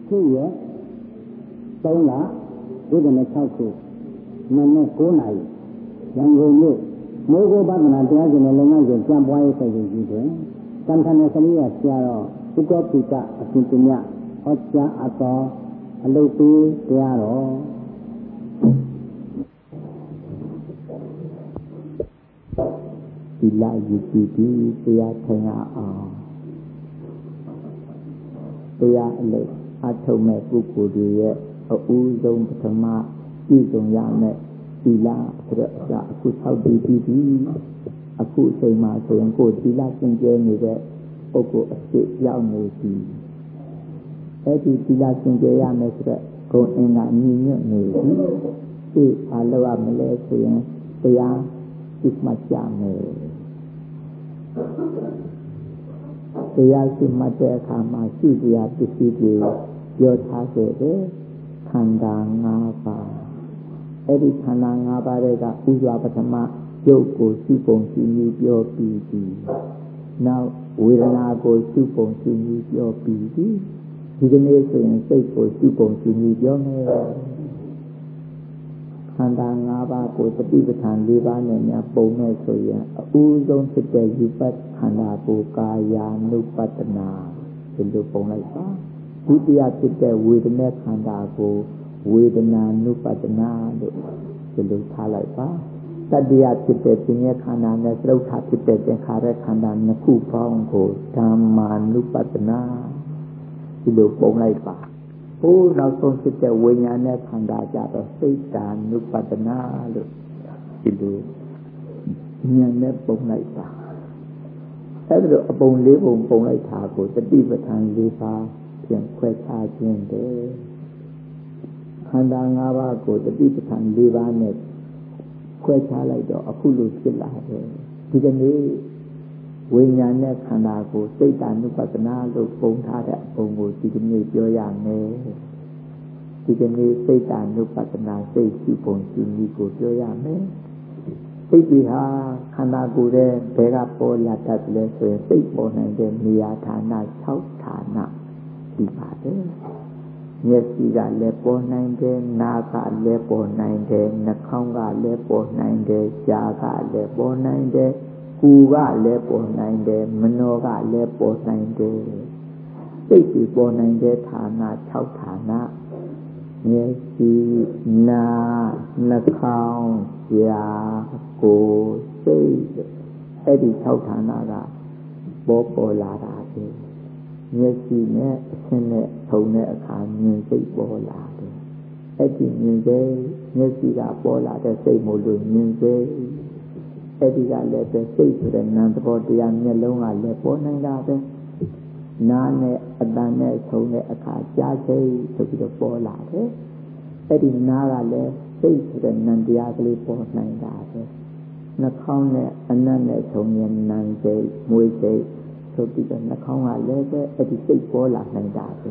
ခုရဲ့3လ26ခုနံနက်9:00 နာရီရန်ကုန်မြို့မိုးကုတ်ပဒနာတရားရှင်နဲ့လုံငန်းကျပြန်ပွားရေးဆိုင်ကြီးတွင်ကံထဏစရိယဆရာတော်ဥက္ကပိကအရှင်သူမြတ်ဟောကြားအပ်သောအလုတ်ပေးတရားတော်ဒီလာယူပြီးတရားထိုင်အောင်တရားအလုတ်အထုံးမဲ့ပုဂ္ဂိုလ်တွေရဲ့အဦးဆုံးပထမပြည့်စုံရမယ်သီလဆိုတော့အခု6ပြီးအခုအချိန်မှာဆိုရင်ကိုယ်သီလကျင့်ကြံနေတဲ့ပုဂ္ဂိုလ်အဖြစ်ရောက်နေပြီအဲ့ဒီသီလကျင့်ကြံရမယ်ဆိုတော့ဂုဏ်အင်္ဂါညီညွတ်နေပြီဒီအားလုံးကမလဲဆိုရင်တရားသိမှတ်ကြမယ်တရားသိမှတ်တဲ့အခါမှာရှိတရားပစ္စည်းတွေပြောထားခဲ့တယ်ခန္ဓာ၅ပါးအဲ့ဒီခန္ဓာ၅ပါးတွေကဥစွာပထမရုပ်ကိုရှိပုံရှိနည်းပြောပြီးပြီနောက်ဝေဒနာကိုရှိပုံရှိနည်းပြောပြီးပြီဒီကနေ့ဆိုရင်စိတ်ကိုရှိပုံရှိနည်းပြောမယ်ခန္ဓာ၅ပါးကိုတတိပဋ္ဌာန်၄ပါးနဲ့များပုံမဲ့ဆိုရင်အဦးဆုံးဖြစ်တဲ့ယူပတ်ခန္ဓာကိုကာယ ानु ပတ္တနာဒီလိုပုံလိုက်ပါဒုတိယဖြစ်တဲ့ဝေဒနာခန္ဓာကိုဝေဒနာ ानु ပတ္တနာလို့ဒီလိုထားလိုက်ပါတတိယဖြစ်တဲ့ပညာခန္ဓာနဲ့သရုပ်ထဖြစ်တဲ့သင်္ခါရခန္ဓာနှစ်ခုပေါင်းကိုဓမ္မာ ानु ပတ္တနာဒီလိုပုံလိုက်ပါဟိုနောက်ဆုံးဖြစ်တဲ့ဝိညာဉ်နဲ့ခန္ဓာကြတော့စိတ်ဓာ ानु ပတ္တနာလို့ဒီလိုဉာဏ်နဲ့ပုံလိုက်ပါအဲ့ဒါအပုံ၄ပုံပုံလိုက်တာကိုတတိပဋ္ဌာန်၄ပါးပြန်ခွဲခြားခြင်းတယ်ခန္ဓာ၅ပါးကိုတတိပဋ္ဌာန်၄ပါးနဲ့ခွဲခြားလိုက်တော့အခုလိုဖြစ်လာတယ်ဒီကနေ့ဝိညာဉ်နဲ့ခန္ဓာကိုစိတ်ဓာ ानु ပတ္တနာလို့ပုံထားတဲ့အပုံကိုဒီကနေ့ပြောရမယ်ဒီကနေ့စိတ်ဓာ ानु ပတ္တနာစိတ်ရှိပုံရှိနည်းကိုပြောရမယ်စိတ်ဒီဟာခန္ဓာကိုယ်ရဲ့ဘယ်ကပေါ်လာတတ်လဲဆိုရင်စိတ်ပေါ်နိုင်တဲ့နေရာဌာန6ဌာနဒီပါတယ်မျက်စိကလည်းပေါ်နိုင်တယ်နားကလည်းပေါ်နိုင်တယ်နှာခေါင်းကလည်းပေါ်နိုင်တယ်ကြားကလည်းပေါ်နိုင်တယ်ကိုယ်ကလည်းပေါ်နိုင်တယ်မနောကလည်းပေါ်နိုင်တယ်စိတ်ကြီးပေါ်နိုင်တဲ့ဌာန6ဌာနမျက်စိနားနှာခေါင်းကြားကိုယ်စိတ်အဲ့ဒီ6ဌာနကပေါ်လာတာပဲမျက်စိနဲ့အဆင်းနဲ့ထုံတဲ့အခါမြင်စိတ်ပေါ်လာတယ်အဲ့ဒီမြင်စိတ်မျက်စိကပေါ်လာတဲ့စိတ်မို့လို့မြင်စိတ်အဲ့ဒီကလည်းပဲစိတ်ဆိုတဲ့နာမ်သဘောတရားမျက်လုံးကလည်းပေါ်နိုင်တာပဲနားနဲ့အတန်နဲ့ထုံတဲ့အခါကြားစိတ်ဆိုပြီးတော့ပေါ်လာတယ်အဲ့ဒီနားကလည်းစိတ်ဆိုတဲ့နာမ်တရားကလေးပေါ်နိုင်တာပဲနှာခေါင်းနဲ့အနံ့နဲ့ထုံတဲ့နာမ်စိတ်မွေးစိတ်ဆိုပြီးတော့နှာခေါင်းကလည်းပဲအဲ့ဒီစိတ်ပေါ်လာနိုင်တာပဲ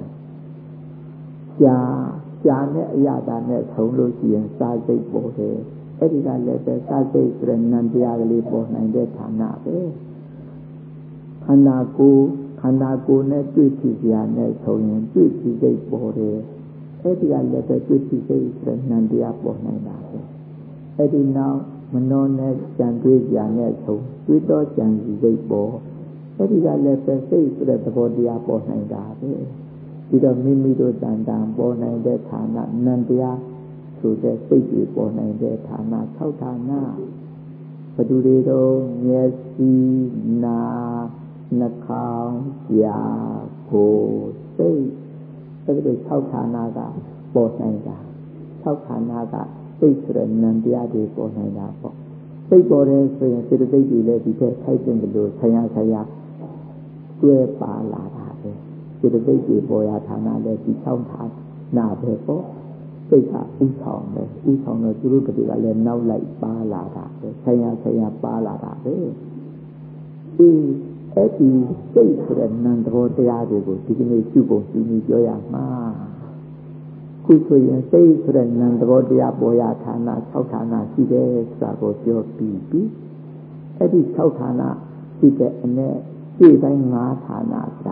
ကြားနဲ့အရာသာနဲ့ထုံလို့ရှိရင်စားစိတ်ပေါ်တယ်အဲ့ဒီကလည်းပဲစားစိတ်ဆိုတဲ့နံတရားကလေးပေါ်နိုင်တဲ့ဌာနပဲခန္ဓာကိုယ်နဲ့တွေ့ကြည့်ကြနဲ့ထုံရင်တွေ့ကြည့်စိတ်ပေါ်တယ်အဲ့ဒီကလည်းပဲတွေ့ကြည့်စိတ်ဆိုတဲ့နံတရားပေါ်နိုင်တာပဲအဲ့ဒီနောက်မနောနဲ့ကြံတွေ့ကြနဲ့ထုံတွေ့တော့ကြံစိတ်ပေါ်အဲ့ဒီကလည်းပဲစိတ်ဆိုတဲ့သဘောတရားပေါ်နိုင်တာပဲပြီးတော့မိမိတို့တန်တန်ပေါ်နိုင်တဲ့ဌာနနံတရားဆိုတဲ့စိတ်တွေပေါ်နိုင်တဲ့ဌာန6ဌာနဘယ်သူတွေတော့မျက်စိနားနှာခေါင်းကြားကိုယ်စိတ်အဲ့ဒီ6ဌာနကပေါ်နိုင်တာ6ဌာနကစိတ်ဆိုတဲ့နံတရားတွေပေါ်နိုင်တာပေါ့စိတ်ပေါ်တယ်ဆိုရင်စေတသိက်တွေလည်းဒီထက်ထိုက်တဲ့လို့ဆရာတွဲပါလာတာပဲစေတသိက်တွေပေါ်ရဌာနလည်းဒီ6ဌာနပဲပေါ့စိတ်ကဥဆောင်တယ်ဥဆောင်တော့သူတို့တည်းကလည်းနောက်လိုက်ပါလာတာပဲဆရာပါလာတာပဲဒီအဲ့ဒီစိတ်ဆိုတဲ့နံတော်တရားတွေကိုဒီကနေ့ပြုပုံပြုပြီးပြောရမှာခုဆိုရင်စိတ်ဆိုတဲ့နံတော်တရားပေါ်ရဌာန6ဌာနရှိတယ်ဆိုတာကိုပြောပြီးပြီအဲ့ဒီ6ဌာနရှိတဲ့အ내ဒီတိုင်း5ဌာနဆိုတာ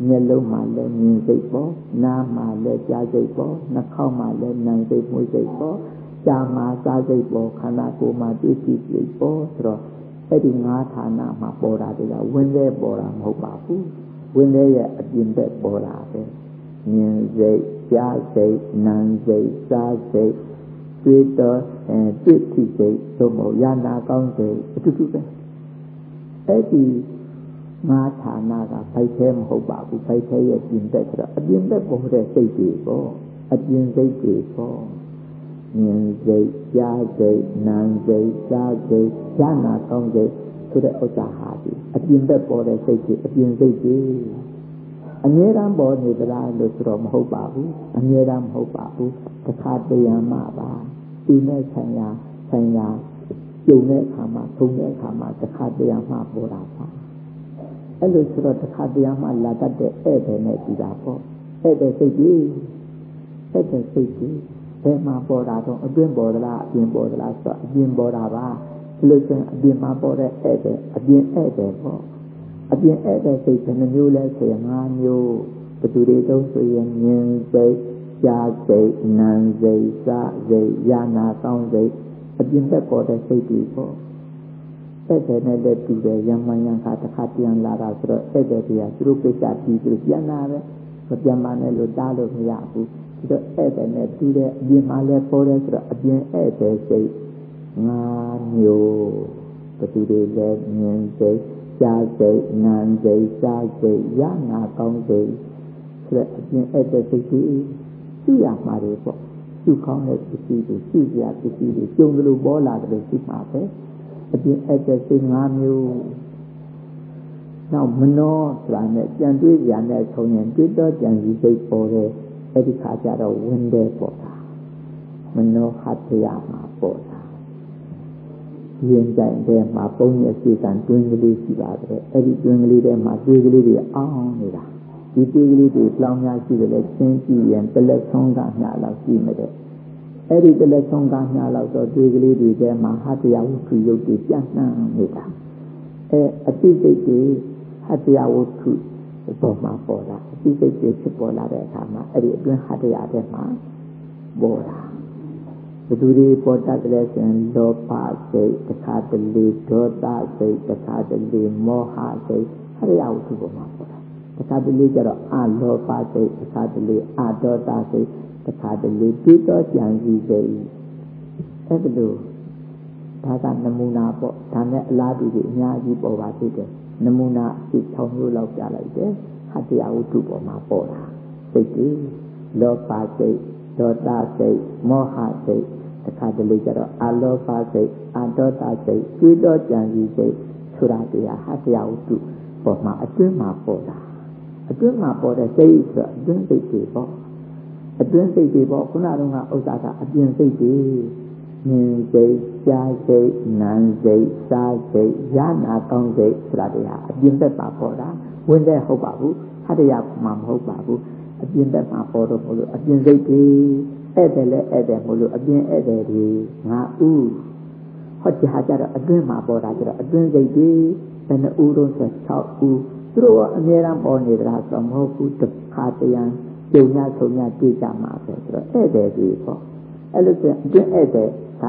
မျက်လုံးမှာလည်းမြင်စိတ်ပေါ်နားမှာလည်းကြားစိတ်ပေါ်နှာခေါင်းမှာလည်းနားစိတ်မွေးစိတ်ပေါ်ရှားမှာစားစိတ်ပေါ်ခန္ဓာကိုယ်မှာတွေ့ရှိစိတ်ပေါ်ဆိုတော့အဲ့ဒီငါးဌာနမှာပေါ်တာတွေကဝင်လဲပေါ်တာမဟုတ်ပါဘူးဝင်လဲရဲ့အပြင်ဘက်ပေါ်တာပဲမြင်စိတ်ကြားစိတ်နားစိတ်စားစိတ်တွေ့တော့တွေ့ထိစိတ်သို့မဟုတ်ယာနာကောင်းစိတ်အတူတူပဲအဲ့ဒီငါးဌာနကဖိုက်သေးမဟုတ်ပါဘူးဖိုက်သေးရဲ့ပြင်ဘက်ဆိုတော့အပြင်ဘက်ပေါ်တဲ့စိတ်တွေပေါ့အပြင်စိတ်တွေပေါ့မြင်စိတ်ကြားစိတ်နားစိတ်စားစိတ်ယာနာကောင်းစိတ်ဆိုတဲ့ဥစ္စာဟာဒီအပြင်ဘက်ပေါ်တဲ့စိတ်တွေအပြင်စိတ်တွေအမြဲတမ်းပေါ်နေသလားလို့ဆိုတော့မဟုတ်ပါဘူးအမြဲတမ်းမဟုတ်ပါဘူးတစ်ခါတရံမှပါဒီနဲ့ဆိုင်ရာကျုံတဲ့အခါမှာထုံတဲ့အခါမှာတစ်ခါတရံမှပေါ်တာပါအဲ့လိုဆိုတော့တစ်ခါတရံမှလာတတ်တဲ့ဧည့်သည်နဲ့ကြည်တာပေါ့ဧည့်သည်စိတ်ကြီးဧည့်သည်စိတ်ကြီးဘယ်မှာပေါ်တာတော့အတွင်းပေါ်သလားအပြင်ပေါ်သလားဆိုတော့အပြင်ပေါ်တာပါလို့ဆိုရင်အပြင်မှာပေါ်တဲ့ဧည့်သည်အပြင်ဧည့်သည်ပေါ့အပြင်ဧည့်သည်စိတ်ဘယ်နှမျိုးလဲဆိုရင်၅မျိုးဘယ်သူတွေတုံးဆိုရင်မြင်စိတ်ကြားစိတ်နားစိတ်စားစိတ်ယာနာကောင်းစိတ်အပြင်ဘက်ပေါ်တဲ့စိတ်တွေပေါ့အဲ့ဒါနဲ့လည်းတူတယ်ယမန်ယံခါတစ်ခါပြန်လာတာဆိုတော့အဲ့ဒါတွေကသူတို့ကိစ္စပြီးသူပြန်လာပဲမပြန်မနဲ့လို့တားလို့မရဘူးဒီတော့အဲ့ဒါနဲ့တူတဲ့အပြင်မှာလည်းပေါ်တယ်ဆိုတော့အပြင်အဲ့ဒါစိတ်၅မျိုးဘယ်သူတွေလဲမြင်စိတ်ကြားစိတ်နားစိတ်စားစိတ်ယာနာကောင်းစိတ်ဆိုတဲ့အပြင်အဲ့ဒါစိတ်ကြီးရှိရမှာတွေပေါ့ရှိကောင်းတဲ့ပစ္စည်းတွေရှိရပစ္စည်းတွေကျုံလို့ပေါ်လာတယ်ရှိမှာပဲအပြင်အဲ့ဒါစိတ်၅မျိုးနောက်မနောဆိုတာနဲ့ကြံတွေးကြတဲ့ထုံရင်တွေးတော့ကြံစီစိတ်ပေါ်တယ်အဲ့ဒီခါကျတော့ဝင်တယ်ပေါ်တာမနောဟတ္တယမှာပေါ်တာရင်ကြိုင်တဲ့မှာပုံရစီကံတွင်းကလေးရှိပါတယ်အဲ့ဒီတွင်းကလေးထဲမှာတွေးကလေးတွေအောင်းနေတာဒီတွေးကလေးတွေလောင်များရှိတယ်လေချင်းကြည့်ရင်တလက်ဆုံးကမျှလောက်ရှိမတဲ့အဲ့ဒီတလက်ဆုံးကမျှလောက်တော့တွေးကလေးတွေထဲမှာဟတ္တယဝတ္ထုရုပ်တွေပြန့်နှံ့နေတာအတိစိတ်တွေဟတ္တယဝတ္ထုပေါ်မှာပေါ်တာအတိစိတ်တွေဖြစ်ပေါ်လာတဲ့အခါမှာအဲ့ဒီအတွင်းဟတ္တယထဲမှာပေါ်တာဘယ်သူတွေပေါ်တတ်တယ်ဆိုရင်လောဘစိတ်တစ်ခါတလေဒေါသစိတ်တစ်ခါတလေမောဟစိတ်ဟတ္တယဝတ္ထုပေါ်မှာပေါ်တာတစ်ခါတလေကျတော့အလောဘစိတ်တစ်ခါတလေအဒေါသစိတ်တစ်ခါတလေတွေးတော့ကြံစည်စိတ်အဲ့ဒါလို့ဒါကနမူနာပေါ့ဒါနဲ့အလားတူကြီးအများကြီးပေါ်ပါသေးတယ်နမူနာအဖြစ်6မျိုးလောက်ပြလိုက်တယ်ဟတ္တယဝတ္ထုပေါ်မှာပေါ်တာစိတ်ကြီးလောဘစိတ်ဒေါသစိတ်မောဟစိတ်တစ်ခါတလေကျတော့အလောဘစိတ်အဒေါသစိတ်တွေးတော့ကြံစည်စိတ်ဆိုတာတရားဟတ္တယဝတ္ထုပေါ်မှာအတွင်းမှာပေါ်တာအတွင်းမှာပေါ်တဲ့စိတ်ဆိုအတွင်းစိတ်တွေပေါ့အတွင်းစိတ်တွေပေါ့ခုနကဥစ္စာကအပြင်စိတ်တွေမြင်စိတ်ကြားစိတ်နားစိတ်စားစိတ်ယာနာကောင်းစိတ်ဆိုတာတရားအပြင်ဘက်မှာပေါ်တာဝင်တဲ့ဟုတ်ပါဘူးဟတ္တယမှာမဟုတ်ပါဘူးအပြင်ဘက်မှာပေါ်တော့မလို့အပြင်စိတ်တွေဧည့်တယ်လဲဧည့်တယ်မလို့အပြင်ဧည့်တယ်တွေငါဥဟောကြားကြတော့အတွင်းမှာပေါ်တာကြတော့အတွင်းစိတ်တွေဘယ်နှဥတော့ဆို6ဥသူတို့ကအများအားပေါ်နေသလားဆိုတော့မဟုတ်ဘူးတစ်ခါတရံကျုံညဆုံညတွေ့ကြမှာပဲဆိုတော့ဧည့်တယ်တွေပေါ့အဲ့လိုဆိုအတွင်းဧည့်တယ်က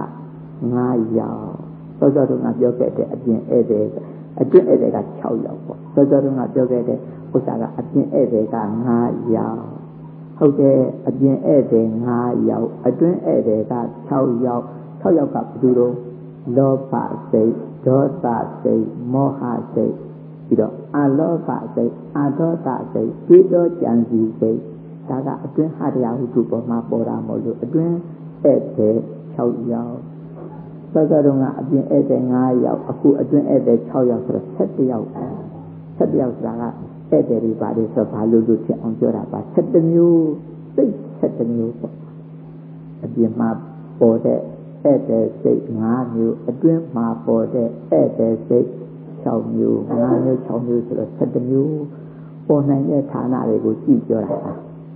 9ယောက်စောစောတုန်းကပြောခဲ့တဲ့အပြင်ဧည့်တယ်အတွင်းဧည့်တယ်က6ယောက်ပေါ့စောစောတုန်းကပြောခဲ့တဲ့ဥစ္စာကအပြင်ဧည့်တယ်က9ယောက်ဟုတ်တယ်အပြင်ဧည့်တယ်9ယောက်အတွင်းဧည့်တယ်က6ယောက်6ယောက်ကဘယ်သူတို့လောဘစိတ်ဒေါသစိတ်မောဟစိတ်ပြီးတော့အလောဘစိတ်အဒေါသစိတ်တွေးတော့ကြံစည်စိတ်ဒါကအတွင်းဟတ္တယဝတ္ထုပေါ်မှာပေါ်တာမဟုတ်လို့အတွင်းဧည့်တယ်6ယောက်သောကတုန်းကအပြင်ဧည့်သည်9ယောက်အခုအတွင်းဧည့်သည်6ယောက်ဆိုတော့7ယောက်7ယောက်ဆိုတာကဧည့်သည်တွေပါလေဆိုဘာလို့ဖြစ်အောင်ပြောတာပါ7မျိုးစိတ်7မျိုးပေါ့အပြင်မှာပေါ်တဲ့ဧည့်သည်စိတ်5မျိုးအတွင်းမှာပေါ်တဲ့ဧည့်သည်စိတ်6မျိုး5မျိုး6မျိုးဆိုတော့7မျိုးပေါ်နိုင်တဲ့ဌာနတွေကိုကြည့်ပြောတာပါ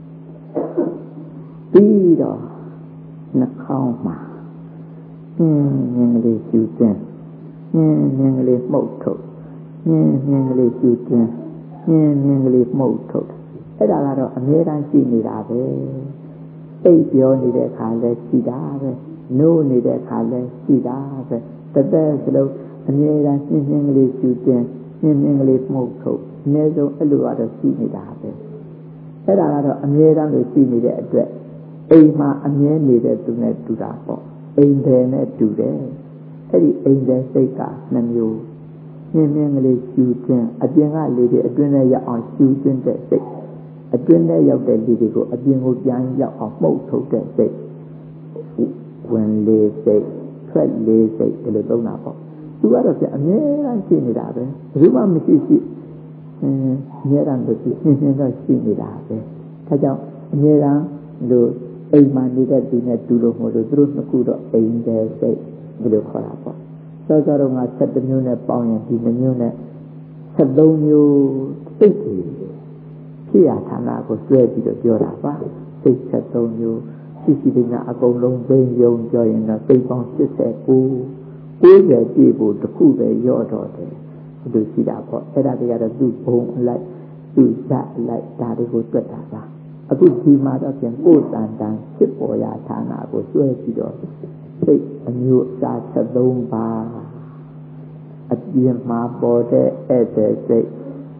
ပြီးတော့နှာခေါင်းမှာမြင်ကလေးရှူခြင်းမြင်ကလေးမှုတ်ထုတ်မြင်ကလေးရှူခြင်းမြင်ကလေးမှုတ်ထုတ်အဲ့ဒါကတော့အမြဲတမ်းရှိနေတာပဲအိပ်ပြောနေတဲ့ခါလဲရှိတာပဲနိုးနေတဲ့ခါလဲရှိတာပဲတသက်စလုံးအမြဲတမ်းမြင်ကလေးရှူတင်မြင်ကလေးမှုတ်ထုတ်အနည်းဆုံးအဲ့လိုကတော့ရှိနေတာပဲအဲ့ဒါကတော့အမြဲတမ်းလို့ရှိနေတဲ့အတွက်အိမ်မှာအမြဲနေတဲ့သူနဲ့တူတာပေါ့အိမ်တယ်နဲ့တူတယ်အဲ့ဒီအိမ်တယ်စိတ်ကနှမျိုးမြင်ကလေးရှူတင်အပြင်ကလေတွေအတွင်းထဲရောက်အောင်ရှူတင်တဲ့စိတ်အတွင်းထဲရောက်တဲ့လေတွေကိုအပြင်ကိုပြန်ရောက်အောင်မှုတ်ထုတ်တဲ့စိတ်ဝင်လေစိတ်ထွက်လေစိတ်ဒီလိုသုံးတာပေါ့သူကတော့ပြန်အမြဲတမ်းရှိနေတာပဲဘယ်သူမှမရှိရှိအမြဲတမ်းလို့ရှင်းတော့ရှိနေတာပဲဒါကြောင့်အမြဲတမ်းလို့အိမ်မှာနေတဲ့သူနဲ့တူလို့မဟုတ်လို့သူတို့နှစ်ခုတော့အိမ်တဲ့စိတ်ဒီလိုခေါ်တာပေါ့စောစောတော့ငါ7မျိုးနဲ့ပေါင်းရင်ဒီမျိုးနဲ့73မျိုးစိတ်ကြီးဖြစ်ရဌာနကိုဆွဲပြီးတော့ပြောတာပါစိတ်73မျိုးရှိတဲ့ကအကုန်လုံးဘိန်းယုံပြောရင်တော့စိတ်ပေါင်း89 90ပြည့်ဖို့တစ်ခုပဲရော့တော့တယ်ဒီလိုရှိတာပေါ့အဲ့ဒါတွေကတော့သူ့ဘုံအလိုက်သူ့ဇတ်အလိုက်ဒါတွေကိုတွက်တာပါအခုဒီမှာတော့ပြန်ကိုယ်တန်တန်ဖြစ်ပေါ်ရဌာနကိုဆွဲပြီးတော့စိတ်အမျိုးအစား73ပါးအပြင်မှာပေါ်တဲ့ဧည့်သည်စိတ်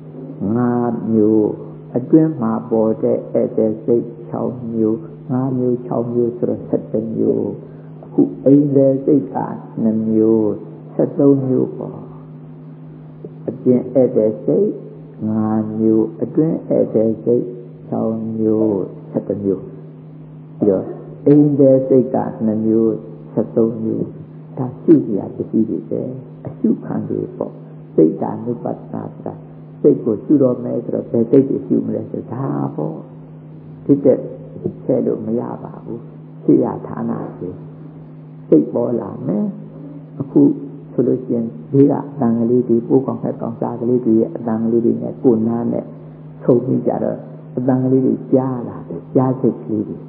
5မျိုးအတွင်းမှာပေါ်တဲ့ဧည့်သည်စိတ်6မျိုး5မျိုး6မျိုးဆိုတော့7မျိုးအခုအိမ်သည်စိတ်က2မျိုး73မျိုးပေါ့အပြင်ဧည့်သည်စိတ်5မျိုးအတွင်းဧည့်သည်စိတ်6မျိုး7မျိုးပြီးတော့အိမ်သည်စိတ်က2မျိုး73မျိုးဒါရှိစရာပစ္စည်းတွေပဲအရှုခံတွေပေါ့စိတ်ဓာနုပတ္တာစိတ်ကိုရှုတော့မယ်ဆိုတော့ဘယ်စိတ်တွေရှုမလဲဆိုဒါပေါ့ဒီတဲ့ဆဲလို့မရပါဘူးရှေ့ရဌာနဆိုစိတ်ပေါ်လာမယ်အခုဆိုလို့ရှိရင်ဒီကအတန်ကလေးတွေပိုးကောင်ဖက်ကောင်စားကလေးတွေရဲ့အတန်ကလေးတွေနဲ့ကိုယ်နားနဲ့ချုပ်ပြီးကြတော့အတန်ကလေးတွေကြားလာတယ်ကြားစိတ်ကလေးတွေ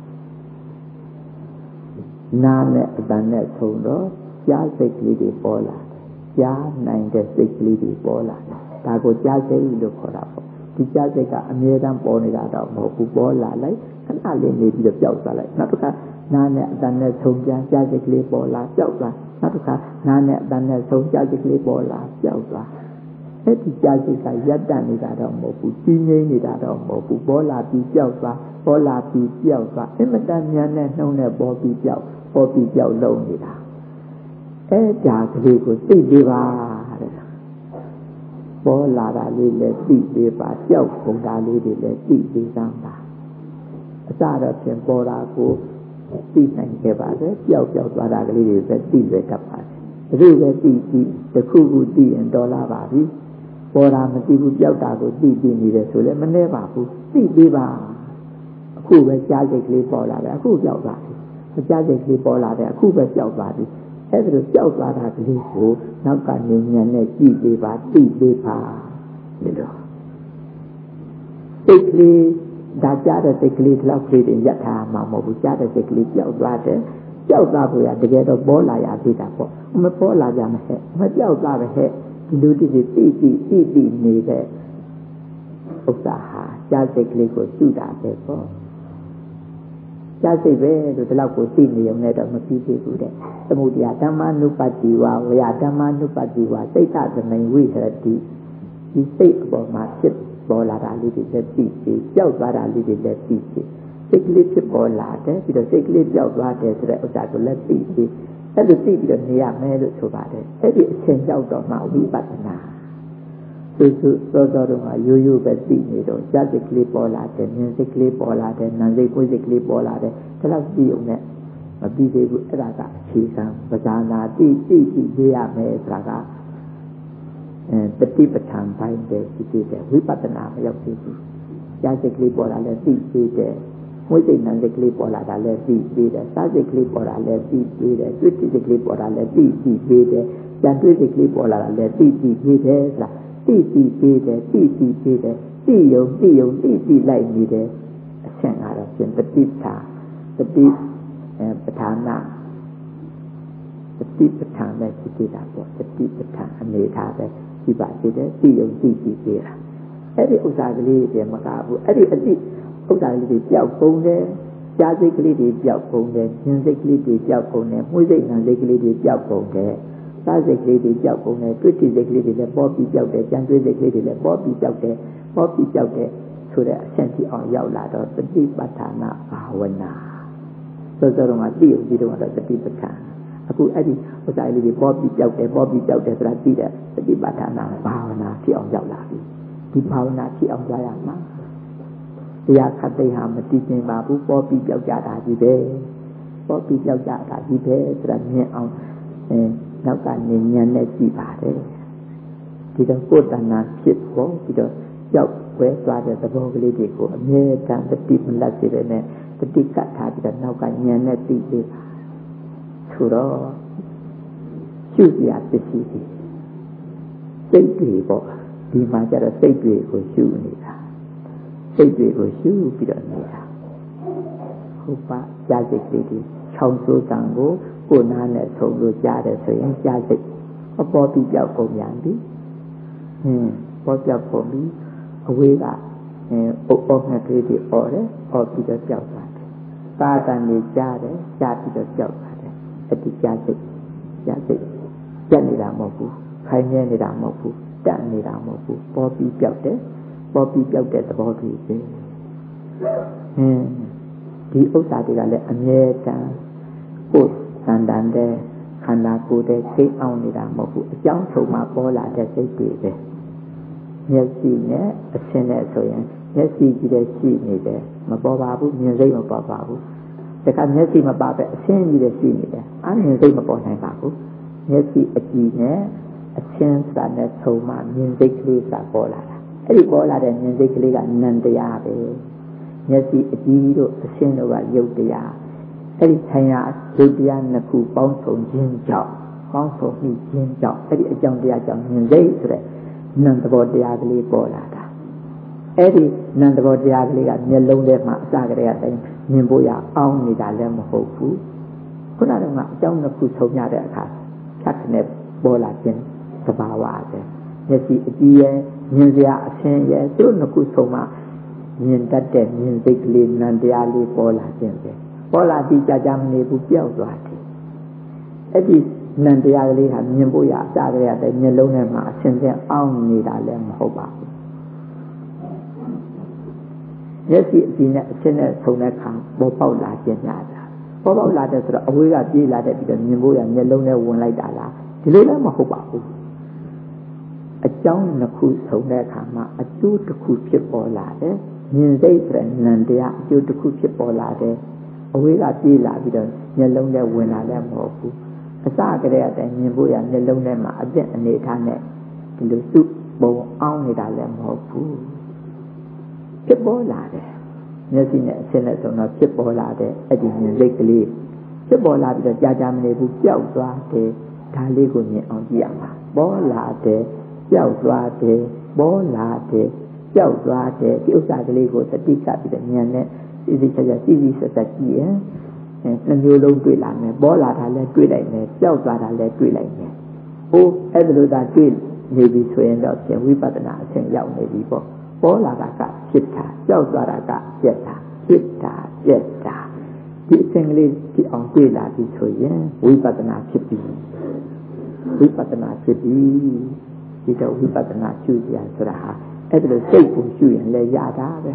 နားနဲ့အတန်နဲ့ဆုံတော့ကြားစိတ်ကလေးတွေပေါ်လာတယ်ကြားနိုင်တဲ့စိတ်ကလေးတွေပေါ်လာတယ်ဒါကိုကြားစိတ်လို့ခေါ်တာပေါ့ဒီကြားစိတ်ကအမြဲတမ်းပေါ်နေတာတော့မဟုတ်ဘူးပေါ်လာလိုက်ခဏလေးနေပြီးတော့ပျောက်သွားလိုက်နောက်တစ်ခါနားနဲ့အတန်နဲ့ဆုံကြားစိတ်ကလေးပေါ်လာပျောက်သွားနောက်တစ်ခါနားနဲ့အတန်နဲ့ဆုံကြားစိတ်ကလေးပေါ်လာပျောက်သွားအဲ့ဒီကြားစိတ်ကရပ်တန့်နေတာတော့မဟုတ်ဘူးကြီးငိမ့်နေတာတော့မဟုတ်ဘူးပေါ်လာပြီးပျောက်သွားပေါ်လာပြီးပျောက်သွားအင်မတန်မြန်နဲ့နှုံးနဲ့ပေါ်ပြီးပျောက်ပေါ်ပြီးပျောက်လုံးနေတာအဲ့ဒါကလေးကိုသိပေးပါတဲ့ပေါ်လာတာလေးလည်းသိပေးပါပျောက်ကုန်တာလေးတွေလည်းသိပေးစမ်းပါအစတော့ဖြင့်ပေါ်တာကိုသိနိုင်ခဲ့ပါတယ်ပျောက်သွားတာကလေးတွေပဲသိရတတ်ပါတယ်ဒါတွေပဲသိတစ်ခုခုသိရင်တော်လာပါပြီပေါ်တာမသိဘူးပျောက်တာကိုသိနေတယ်ဆိုလည်းမနှဲပါဘူးသိပေးပါအခုပဲကြားစိတ်ကလေးပေါ်လာတယ်အခုပျောက်သွားပြီကြားစိတ်ကလေးပေါ်လာတယ်အခုပဲပျောက်သွားပြီအဲ့ဒါလိုပျောက်သွားတာကလေးကိုနောက်ကနေဉာဏ်နဲ့ကြည့်ပေးပါသိပေးပါဒီလိုစိတ်ကလေးဒါကြားတဲ့စိတ်ကလေးဒီလောက်ကလေးတွေရပ်ထားမှာမဟုတ်ဘူးကြားတဲ့စိတ်ကလေးပျောက်သွားတယ်ပျောက်သွားဖို့ရတကယ်တော့ပေါ်လာရသေးတာပေါ့မပေါ်လာကြမှာဟဲ့မပျောက်သွားပဲဟဲ့ဒီလိုတည်းသိနေတဲ့ဥစ္စာဟာကြားစိတ်ကလေးကိုရှုတာပဲပေါ့ကြားစိတ်ပဲလို့ဒီလောက်ကိုသိနေုံနဲ့တော့မပြီးသေးဘူးတဲ့သမုဒယဓမ္မနုပတ္တိဝါဝယဓမ္မနုပတ္တိဝါစိတ်သမိန်ဝိဟရတိဒီစိတ်အပေါ်မှာဖြစ်ပေါ်လာတာလေးတွေလည်းသိပြီးပျောက်သွားတာလေးတွေလည်းသိပြီးစိတ်ကလေးဖြစ်ပေါ်လာတယ်ပြီးတော့စိတ်ကလေးပျောက်သွားတယ်ဆိုတဲ့ဥစ္စာကိုလည်းသိပြီးအဲ့လိုသိပြီးတော့နေရမယ်လို့ဆိုပါတယ်အဲ့ဒီအချိန်ရောက်တော့မှဝိပဿနာသူစောစောတော့ရိုးပဲသိနေတော့ကြားစိတ်ကလေးပေါ်လာတယ်မြင်စိတ်ကလေးပေါ်လာတယ်နာမ်စိတ်ကိုယ်စိတ်ကလေးပေါ်လာတယ်ဒါတော့သိုံနဲ့မပြီးသေးဘူးအဲ့ဒါကအခြေခံပဇာနာသိရေးရမယ်ဆိုတာကတတိပဋ္ဌာန်ပိုင်းပဲရှိသေးတယ်ဝိပဿနာမရောက်သေးဘူးကြားစိတ်ကလေးပေါ်လာလဲသိသေးတယ်မွေးစိတ်နာမ်စိတ်ကလေးပေါ်လာတာလဲသိသေးတယ်စားစိတ်ကလေးပေါ်လာလဲသိသေးတယ်တွေ့စိတ်ကလေးပေါ်လာလဲသိသေးတယ်ကြံတွေ့စိတ်ကလေးပေါ်လာတာလဲသိသေးတယ်ဆိုတာသိပေးတယ်သိယုံလိုက်နေတယ်အဆင့်ကတော့ပြင်တတိပဋ္ဌာန်ပဋ္ဌာနာတတိပဋ္ဌာန်နဲ့ရှိသေးတာပေါ့တတိပဋ္ဌာန်အနေထားပဲရှိပါသေးတယ်သိယုံပေးတာအဲ့ဒီဥစ္စာကလေးတွေမကဘူးအဲ့ဒီအတိဥစ္စာကလေးတွေကြောက်ကုန်တယ်ကြားစိတ်ကလေးတွေကြောက်ကုန်တယ်ဉာဏ်စိတ်ကလေးတွေကြောက်ကုန်တယ်မှုစိတ်ဉာဏ်စိတ်ကလေးတွေကြောက်ကုန်တယ်စားစိတ်ကလေးတွေကြောက်ကုန်တယ်တွေ့တိစိတ်ကလေးတွေလည်းပေါ်ပြီးကြောက်တယ်ကြံတွေးစိတ်ကလေးတွေလည်းပေါ်ပြီးကြောက်တယ်ပေါ်ပြီးကြောက်တယ်ဆိုတဲ့အဆင့်ထိအောင်ရောက်လာတော့တတိပဋ္ဌာနာဘာဝနာစောစောတော့သိအောင်ဒီတော့တတိပဋ္ဌာန်အခုအဲ့ဒီဥစ္စာလေးတွေပေါ်ပြီးကြောက်တယ်ဆိုတာသိတဲ့တတိပဋ္ဌာနာဘာဝနာထိအောင်ရောက်လာပြီဒီဘာဝနာထိအောင်ကြရမှာတရားခတ်သိဟာမတည်ကျင်ပါဘူးပေါ်ပြီးကြောက်ကြတာကြီးပဲပေါ်ပြီးကြောက်ကြတာကြီးပဲဆိုတာမြင်အောင်နောက်ကနေဉာဏ်နဲ့ကြည့်ပါတယ်ဒီတော့ကိုယ်တဏ္ဍာဖြစ်ပေါ်ပြီးတော့ကြောက်ဝဲသွားတဲ့သဘောကလေးတွေကိုအမြဲတမ်းတတိမလတ်စေတဲ့နဲ့တတိကတ်ထားပြီးတော့နောက်ကဉာဏ်နဲ့သိသေးတာဆိုတော့ရှုရပစ္စည်းတွေစိတ်တွေပေါ့ဒီမှာကျတော့စိတ်တွေကိုရှုနေတာစိတ်တွေကိုရှုပြီးတော့နေတာဟုတ်ပါကြားစိတ်ကလေးတွေချောင်းစိုးတံကိုကိုယ်နာနဲ့ဆုံးလို့ကြားတယ်ဆိုရင်ကြားစိတ်အပေါ်ပြီးပြောက်ကုန်ပြန်ပြီပေါ်ပြောက်ကုန်ပြီအဝေးကအုပ်အောနဲ့ကလေးတွေအော်တယ်အော်ပြီးတော့ပြောက်သွားတယ်ပါတန်နေကြားတယ်ကြားပြီးတော့ပြောက်သွားတယ်အတိကြားစိတ်ကြက်နေတာမဟုတ်ဘူးခိုင်းနေနေတာမဟုတ်ဘူးတက်နေတာမဟုတ်ဘူးပေါ်ပြီးပြောက်တယ်ပေါ်ပြီးပြောက်တဲ့သဘောတည်းပဲဒီဥစ္စာတွေကလည်းအမြဲတမ်းကိုယ်တန်တန်တဲ့ခန္ဓာကိုယ်တဲ့စိတ်အောင်နေတာမဟုတ်ဘူးအကြောင်းဆုံးမှပေါ်လာတဲ့စိတ်တွေပဲမျက်စိနဲ့အဆင်းနဲ့ဆိုရင်မျက်စိကြည့်တဲ့ရှိနေတယ်မပေါ်ပါဘူးမြင်စိတ်မပေါ်ပါဘူးတခါမျက်စိမပါပဲအဆင်းကြီးတဲ့ရှိနေတယ်အမြင်စိတ်မပေါ်နိုင်ပါဘူးမျက်စိအကြည့်နဲ့အဆင်းစာနဲ့ဆုံးမှမြင်စိတ်ကလေးစာပေါ်လာတာအဲ့ဒီပေါ်လာတဲ့မြင်စိတ်ကလေးကနံတရားပဲမျက်စိအကြည့်တို့အဆင်းတို့ကရုပ်တရားအဲ့ဒီဆိုင်ရာရုပ်တရားနှစ်ခုပေါင်းစုံခြင်းကြောင့်ပေါင်းစုံပြီးခြင်းကြောင့်အဲ့ဒီအကြောင်းတရားကြောင့်မြင်စိတ်ဆိုတဲ့နံသဘောတရားကလေးပေါ်လာတာအဲ့ဒီနံသဘောတရားကလေးကမျက်လုံးထဲမှာအစကတည်းကတိုင်းမြင်ဖို့ရအောင်နေတာလည်းမဟုတ်ဘူးခုနကအကြောင်းနှစ်ခုဆုံးရတဲ့အခါဖြတ်ကနေပေါ်လာခြင်းသဘာဝပဲမျက်စိအကြည့်ရဲ့မြင်စရာအဆင်းရဲ့သူတို့နှစ်ခုဆုံးမှမြင်တတ်တဲ့မြင်စိတ်ကလေးနံတရားလေးပေါ်လာခြင်းပဲပေါ်လာပြီးကြာမနေဘူးပြောက်သွားတယ်အဲ့ဒီနံတရားကလေးဟာမြင်ဖို့ရအစကတည်းကမျက်လုံးထဲမှာအဆင်းဆင်းအောင်နေတာလည်းမဟုတ်ပါဘူးမျက်စိအကြည့်နဲ့အဆင်းနဲ့ဆုံးတဲ့အခါပေါ်ပေါက်လာခြင်းများတာပေါ်ပေါက်လာတဲ့ဆိုတော့အဝေးကပြေးလာတဲ့ပြီးတော့မြင်ဖို့ရမျက်လုံးထဲဝင်လိုက်တာလားဒီလိုလည်းမဟုတ်ပါဘူးအကြောင်းတစ်ခုဆုံးတဲ့အခါမှာအကျိုးတစ်ခုဖြစ်ပေါ်လာတယ်မြင်စိတ်ဆိုတဲ့နံတရားအကျိုးတစ်ခုဖြစ်ပေါ်လာတယ်အဝေးကပြေးလာပြီးတော့မျက်လုံးထဲဝင်လာလည်းမဟုတ်ဘူးအစကတည်းကမြင်ဖို့ရမျက်လုံးထဲမှာအသက်အနေထားနဲ့ဒီလိုစုပုံအောင်နေတာလည်းမဟုတ်ဘူးဖြစ်ပေါ်လာတယ်မျက်စိနဲ့အဆင်းနဲ့ဆိုတော့ဖြစ်ပေါ်လာတဲ့အဲ့ဒီမြင်စိတ်ကလေးဖြစ်ပေါ်လာပြီးတော့ကြာမနေဘူးပျောက်သွားတယ်ဒါလေးကိုမြင်အောင်ကြည့်ရမှာပေါ်လာတယ်ပျောက်သွားတယ်ပေါ်လာတယ်ပျောက်သွားတယ်ဒီဥစ္စာကလေးကိုတတိကပြီးတော့ဉာဏ်နဲ့စီဆက်ကြည့်ရင်နှမျိုးလုံးတွေ့လာမယ်ပေါ်လာတာလည်းတွေ့လိုက်မယ်ပျောက်သွားတာလည်းတွေ့လိုက်မယ်ဟိုအဲ့ဒါလိုသာတွေ့နေပြီဆိုရင်တော့ပြန်ဝိပဿနာအဆင့်ရောက်နေပြီပေါ့ပေါ်လာတာကဖြစ်တာပျောက်သွားတာကပြက်တာဖြစ်တာပြက်တာဒီအစဉ်ကလေးဒီအောင်တွေ့လာပြီဆိုရင်ဝိပဿနာဖြစ်ပြီဝိပဿနာဖြစ်ပြီဒီတော့ဝိပဿနာရှုရဆိုတာဟာအဲ့ဒါလိုစိတ်ကိုရှုရင်လည်းရတာပဲ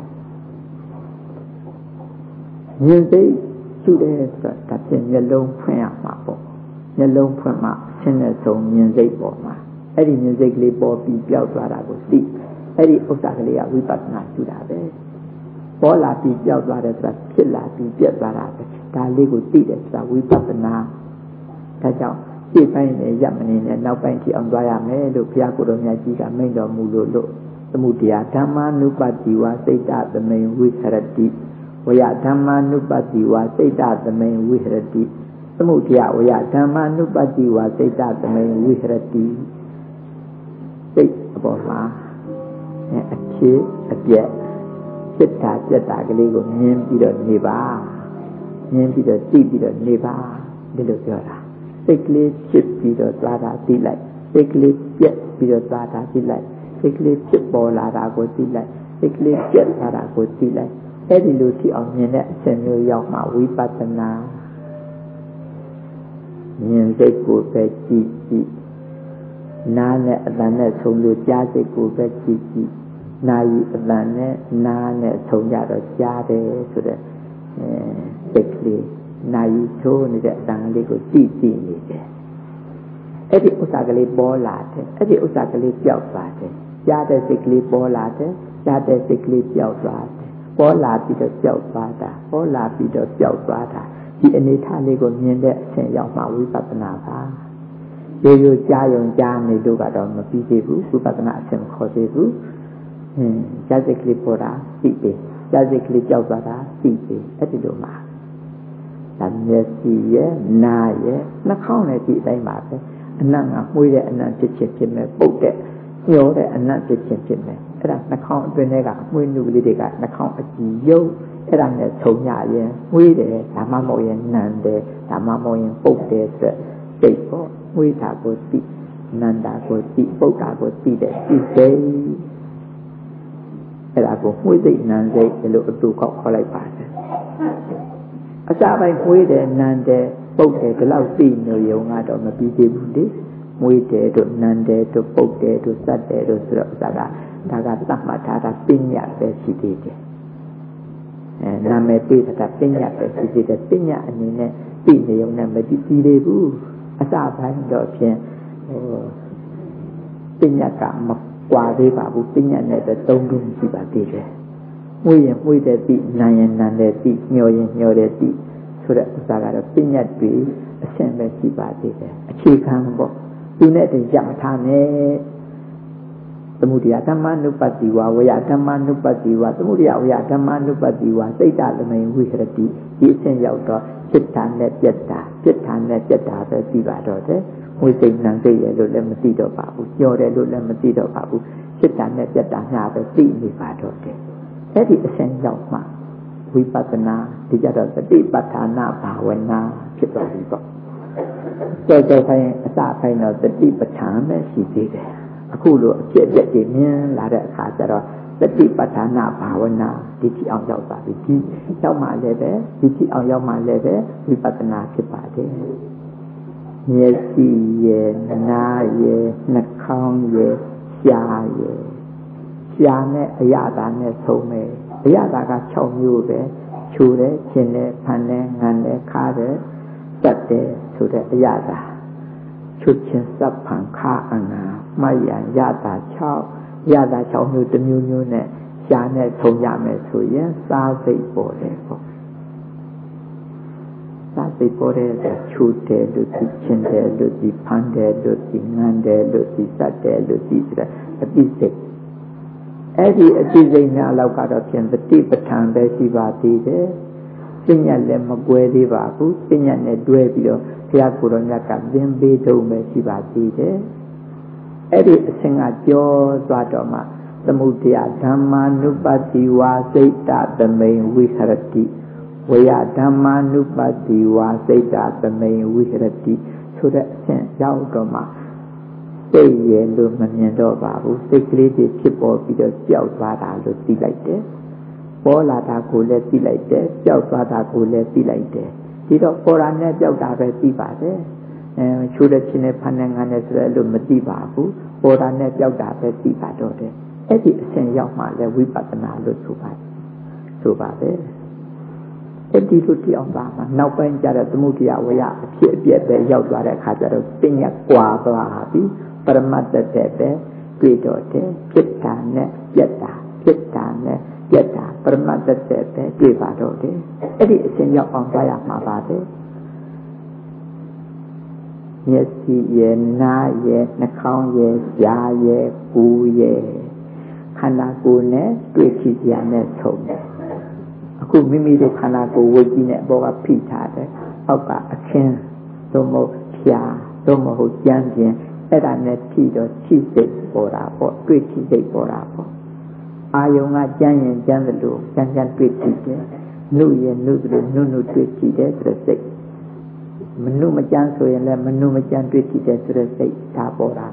ဉာဏ်စိတ်ရှုတယ်ဆိုတာဒါပြင်မျက်လုံးဖွင့်ရမှာပေါ့မျက်လုံးဖွင့်မှဆင်းတဲ့ဆုံးဉာဏ်စိတ်ပေါ်မှာအဲ့ဒီဉာဏ်စိတ်ကလေးပေါ်ပြီးပြောက်သွားတာကိုသိအဲ့ဒီဥစ္စာကလေးကဝိပဿနာရှုတာပဲပေါ်လာပြီးပြောက်သွားတယ်ဆိုတာဖြစ်လာပြီးပြက်သွားတာပဲဒါလေးကိုသိတယ်ဆိုတာဝိပဿနာဒါကြောင့်ရှေ့ပိုင်းနဲ့ရပ်မနေနဲ့နောက်ပိုင်းထိအောင်သွားရမယ်လို့ဘုရားကိုယ်တော်မြတ်ကြီးကမိန့်တော်မူလို့သမုဒယဓမ္မာနုပတိဝစိတ်တသမိန်ဝိဟရတိဝယဓမ္မာနုပတိဝစိတ်တသမိန်ဝိဟရတိသမုဒယဝယဓမ္မာနုပတိဝစိတ်တသမိန်ဝိဟရတိစိတ်အပေါ်မှာအဖြစ်အပျက်ဖြစ်တာပြက်တာကလေးကိုမြင်ပြီးတော့နေပါမြင်ပြီးတော့သိပြီးတော့နေပါဒီလိုပြောတာစိတ်ကလေးဖြစ်ပြီးတော့သွားတာသိလိုက်စိတ်ကလေးပြက်ပြီးတော့သွားတာသိလိုက်စိတ်ကလေးဖြစ်ပေါ်လာတာကိုသိလိုက်စိတ်ကလေးပြတ်လာတာကိုသိလိုက်အဲ့ဒီလိုထိအောင်မြင်တဲ့အစဉ်မျိုးရောက်မှဝိပဿနာမြင်စိတ်ကိုပဲကြည့်ကြည့်နားနဲ့အတန်နဲ့ဆုံးလို့ကြားစိတ်ကိုပဲကြည့်ကြည့်နာယီအတန်နဲ့နားနဲ့ဆုံးကြတော့ကြားတယ်ဆိုတဲ့စိတ်ကလေးနာယီချိုးနေတဲ့အတန်လေးကိုကြည့်ကြည့်နေတယ်အဲ့ဒီဥစ္စာကလေးပေါ်လာတယ်အဲ့ဒီဥစ္စာကလေးပျောက်သွားတယ်ကြားတဲ့စိတ်ကလေးပေါ်လာတယ်ကြားတဲ့စိတ်ကလေးပျောက်သွားတယ်ပေါ်လာပြီးတော့ပျောက်သွားတာပေါ်လာပြီးတော့ပျောက်သွားတာဒီအနေထားလေးကိုမြင်တဲ့အဆင့်ရောက်မှဝိပဿနာပါရိုးရိုးကြားယုံကြားနေလို့ကတော့မပြီးသေးဘူးဝိပဿနာအဆင့်မခေါ်သေးဘူးကြားစိတ်ကလေးပေါ်တာသိတယ်ကြားစိတ်ကလေးပျောက်သွားတာသိတယ်အဲ့ဒီလိုမှာဒါမျက်စိရဲ့နားရဲ့နှာခေါင်းနဲ့ဒီအတိုင်းပါပဲအနံ့ကမှုတဲ့အနံ့ဖြစ်ချင်းဖြစ်မဲ့ပုတ်တဲ့ညှောတဲ့အနံ့ဖြစ်ချင်းဖြစ်မဲ့အဲ့ဒါနှာခေါင်းအတွင်းထဲကမှုနုကလေးတွေကနှာခေါင်းအကြည့်ယုံအဲ့ဒါနဲ့ဆုံရရင်မှုတယ်ဒါမှမဟုတ်ရင်နံတယ်ဒါမှမဟုတ်ရင်ပုတ်တယ်ဆိုစိတ်ပေါ့မှုတာကိုသိနန္တာကိုသိပုတ်တာကိုသိတဲ့သိစိတ်အဲ့ဒါကိုမှုစိတ်နံစိတ်လို့အတူခေါ်လိုက်ပါတယ်အစပိုင်းမှုတယ်နံတယ်ပုတ်တယ်ဒီလောက်သိနေရုံကတော့မပြီးသေးဘူးလေမွေးတယ်တို့နန်းတယ်တို့ပုတ်တယ်တို့စက်တယ်တို့ဆိုတော့ဥစ္စာကဒါကသတ်မှတ်ထားတာပညာပဲရှိသေးတယ်နာမည်ပေးတာပညာပဲရှိသေးတယ်ပညာအနေနဲ့သိနေရုံနဲ့မပြီးသေးဘူးအစပိုင်းတော့ဖြင့်ပညာကမကွာသေးပါဘူးပညာနဲ့ပဲသုံးလုံးရှိပါသေးတယ်မွေးရင်မွေးတယ်သိနာရင်နန်းတယ်သိညှော်ရင်ညှော်တယ်သိဆိုတဲ့ဥစ္စာကတော့ပညာတွေအဆင့်ပဲရှိပါသေးတယ်အခြေခံပေါ့သူနဲ့တည်းရမထားနဲ့သမုဒိယဓမ္မနုပတ္တိဝဝယဓမ္မနုပတ္တိဝသမုဒိယဝယဓမ္မနုပတ္တိဝစိတ်တသမိန်ဝိဟရတိဒီအဆင့်ရောက်တော့စိတ်ဓာတ်နဲ့ပြတ်တာပြတ်တာနဲ့ပြတ်တာပဲသိပါတော့တယ်ဝိစိတ်နံစိတ်ရဲ့လို့လည်းမသိတော့ပါဘူးကြော်တယ်လို့လည်းမသိတော့ပါဘူးစိတ်ဓာတ်နဲ့ပြတ်တာညာပဲသိနေပါတော့တယ်အဲ့ဒီအဆင့်ရောက်မှဝိပဿနာဒီကြတော့စတိပဋ္ဌာနာဘာဝနာဖြစ်သွားပြီပေါ့ကြောက်ဆိုင်အစပိုင်းတော့စတိပဋ္ဌာန်ပဲရှိသေးတယ်အခုလိုအဖြစ်အပျက်တွေမြင်လာတဲ့အခါကျတော့စတိပဋ္ဌာနာဘာဝနာဒီတိအောင်ရောက်သွားပြီဒီရောက်မှလည်းပဲဒီတိအောင်ရောက်မှလည်းပဲဝိပဿနာဖြစ်ပါတယ်မျက်စိရဲ့နားရဲ့နှာခေါင်းရဲ့ရှားရဲ့ရှားနဲ့အရသာနဲ့ဆုံးမယ်အရသာက6မျိုးပဲခြူတယ်ရှင်းတယ်ဖန်တယ်ငံတယ်ခါတယ်တတ်တယ်ဆိုတဲ့အရသာချုပ်ချင်းစပ်ဖန်ခါအနာမှတ်ရန်ရတာ6ရတာ6မျိုးတစ်မျိုးမျိုးနဲ့ရှားနဲ့ဆုံးရမယ်ဆိုရင်စားစိတ်ပေါ်တယ်ပေါ့စားစိတ်ပေါ်တယ်ဆိုခြူတယ်လို့ဒီချင်းတယ်လို့ဒီဖန်တယ်လို့ဒီငံတယ်လို့ဒီစပ်တယ်လို့ဒီဆိုတဲ့အတိစိတ်အဲ့ဒီအတိစိတ်များလောက်ကတော့ဖြင့်တတိပဋ္ဌာန်ပဲရှိပါသေးတယ်ပညာလည်းမကွဲသေးပါဘူးပညာနဲ့တွဲပြီးတော့ဘုရားကိုယ်တော်မြတ်ကသင်ပေးထုံးပဲရှိပါသေးတယ်အဲ့ဒီအစဉ်ကကြောသွားတော့မှသမုဒယဓမ္မာနုပတ္တိဝါစိတ်တသမိန်ဝိဟရတိဝယဓမ္မာနုပတ္တိဝါစိတ်တသမိန်ဝိဟရတိဆိုတဲ့အစဉ်ရောက်တော့မှစိတ်ရဲ့လို့မမြင်တော့ပါဘူးစိတ်ကလေးတွေဖြစ်ပေါ်ပြီးတော့ကြောက်သွားတာလို့သိလိုက်တယ်ပေါ်လာတာကိုလည်းသိလိုက်တယ်ကြောက်သွားတာကိုလည်းသိလိုက်တယ်ဒီတော့ပေါ်တာနဲ့ကြောက်တာပဲသိပါတယ်ချိုးတဲ့ချင်းနဲ့ဖန်တဲ့ငါနဲ့ဆိုတော့လို့မသိပါဘူးပေါ်တာနဲ့ကြောက်တာပဲသိပါတော့တယ်အဲ့ဒီအစဉ်ရောက်မှလည်းဝိပဿနာလို့ဆိုပါတယ်အဲ့ဒီလိုတရားပါမှာနောက်ပိုင်းကျတော့သမုဒိယဝယအဖြစ်အပျက်ပဲရောက်သွားတဲ့အခါကျတော့ပညာကွာသွားပြီပရမတ္တတဲ့ပဲတွေ့တော့တယ်ဖြစ်တာနဲ့ပြတ်တာဖြစ်တာနဲ့ပြတ်တာပရမတ္တတဲ့ပဲတွေ့ပါတော့တယ်အဲ့ဒီအစဉ်ရောက်အောင်သွားရမှာပါပဲမျက်စိရဲ့နားရဲ့နှာခေါင်းရဲ့ကြားရဲ့ကိုယ်ရဲ့ခန္ဓာကိုယ်နဲ့တွေ့ကြည့်ရတဲ့ဆုံးအခုမိမိတို့ခန္ဓာကိုယ်ဝိကြီးနဲ့အပေါ်ကဖိထားတယ်အောက်ကအခင်းသို့မဟုတ်ဖြာသို့မဟုတ်ကြမ်းပြင်အဲ့ဒါနဲ့ထိတော့ချိစိတ်ပေါ်တာပေါ့တွေ့ချိစိတ်ပေါ်တာပေါ့အာယုံကကြမ်းရင်ကြမ်းတယ်လို့ကြမ်းတွေ့ချိတယ်နှုတ်ရင်နှုတ်တယ်နှုတ်တွေ့ချိတယ်ဆိုတဲ့စိတ်မနှုတ်မကြမ်းဆိုရင်လည်းမနှုတ်မကြမ်းတွေ့ချိတယ်ဆိုတဲ့စိတ်ဒါပေါ်တာပေါ့အ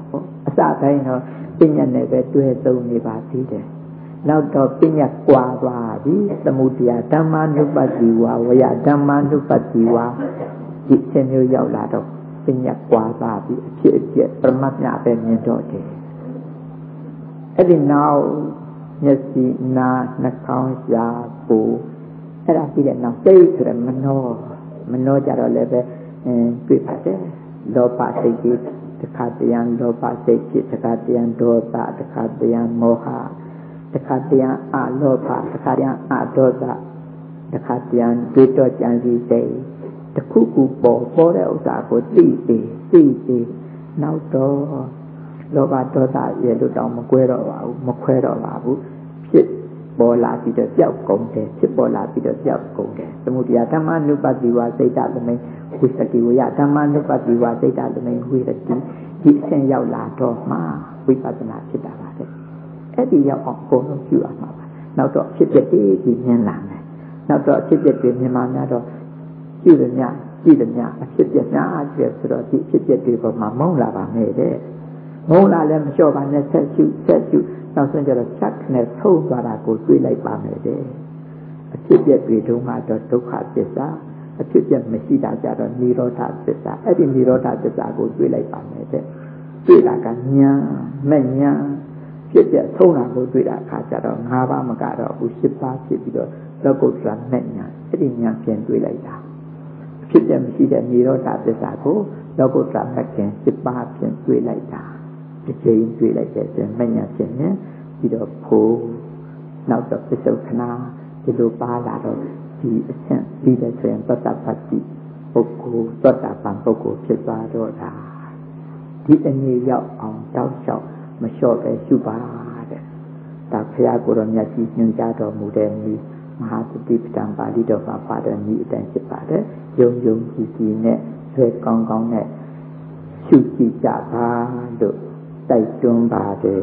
အစတိုင်းတော့ပညာနဲ့ပဲတွဲသုံးနေပါသေးတယ်နောက်တော့ပညာကွာသွားပြီသမုဒယဓမ္မနုပတိဝါဝယဓမ္မနုပတိဝါဒီအချက်မျိုးရောက်လာတော့ပညာကွာသွားပြီအဖြစ်အပျက်ပရမတ်ညာပဲမြင်တော့တယ်အဲ့ဒီနောက်မျက်စိနားနှာခေါင်းရှားကိုယ်အဲ့ဒါပြီးတဲ့နောက်စိတ်ဆိုရမနောကြတော့လည်းပဲတွေ့ပါတယ်လောဘစိတ်ကြီးတခါတရံလောဘစိတ်ဖြစ်တခါတရံဒေါသတခါတရံမောဟတခါတရံအလောဘတခါတရံအဒေါသတခါတရံတွေးတော့ကြံစည်စိတ်တခုခုပေါ်တဲ့ဥစ္စာကိုသိပြီးနောက်တော့လောဘဒေါသရဲ့လို့တောင်မကွဲတော့ပါဘူးမခွဲတော့ပါဘူးဖြစ်ပေါ်လာပြီးတော့ကြောက်ကုန်တယ်ဖြစ်ပေါ်လာပြီးတော့ကြောက်ကုန်တယ်သမုဒယဓမ္မနုပတိဝါစိတ်တသမိန်ဝိသတိဝယဓမ္မနုပတိဝါစိတ်တသမိန်ဝိသတိဒီအဆင့်ရောက်လာတော့မှဝိပဿနာဖြစ်တာပါတဲ့အဲ့ဒီရောက်အောင်ကိုယ်လုံးပြုရမှာပါနောက်တော့ဖြစ်ဖြစ်ဒီမြင်လာမယ်နောက်တော့ဖြစ်ဖြစ်တွေမြင်မှများတော့ကြည့်တယ်များအဖြစ်ပြများကျဆိုတော့ဒီဖြစ်ဖြစ်တွေပေါ်မှာမုန်းလာပါမယ်တဲ့မုန်းလာလည်းမလျှော့ပါနဲ့ဆက်ရှုနောက်ဆုံးကျတော့ချက်နဲ့ဆုံးသွားတာကိုတွေးလိုက်ပါမယ်တဲ့အဖြစ်ပြတွေတုန်းကတော့ဒုက္ခသစ္စာအဖြစ်ပြမရှိတာကြတော့និရောဓသစ္စာအဲ့ဒီនិရောဓသစ္စာကိုတွေးလိုက်ပါမယ်တဲ့တွေ့တာကညာမဲ့ညာဖြစ်ပြဆုံးတာကိုတွေ့တာအခါကျတော့၅ပါးမကတော့ဘူး၈ပါးဖြစ်ပြီးတော့လောကုတ္တရာမဲ့ညာအဲ့ဒီညာပြန်တွေးလိုက်တာဖြစ်ပြမရှိတဲ့និရောဓသစ္စာကိုလောကုတ္တရာမဲ့ခင်၈ပါးပြန်တွေးလိုက်တာဒီချိန်တွေ့လိုက်တဲ့ဆိုမညာဖြစ်နေပြီးတော့ဖို့နောက်တော့ပစ္စုခနာဒီလိုပါလာတော့ဒီအဆင့်ပြီးတဲ့ဆိုရင်သတ္တပတ္တိပုဂ္ဂိုလ်သတ္တပံပုဂ္ဂိုလ်ဖြစ်သွားတော့တာဒီအနေရောက်အောင်တောက်လျှောက်မလျှော့ပဲရှုပါတဲ့ဒါဘုရားကိုယ်တော်မြတ်ကြီးညွှန်ကြားတော်မူတဲ့နည်းမဟာသတိပဋ္ဌာန်ပါဠိတော်မှာပါတဲ့နည်းအတိုင်းဖြစ်ပါတယ်ယုံကြည်နဲ့ဆွဲကောင်းနဲ့ရှုကြည့်ကြပါလို့တိုက်တွန်းပါတယ်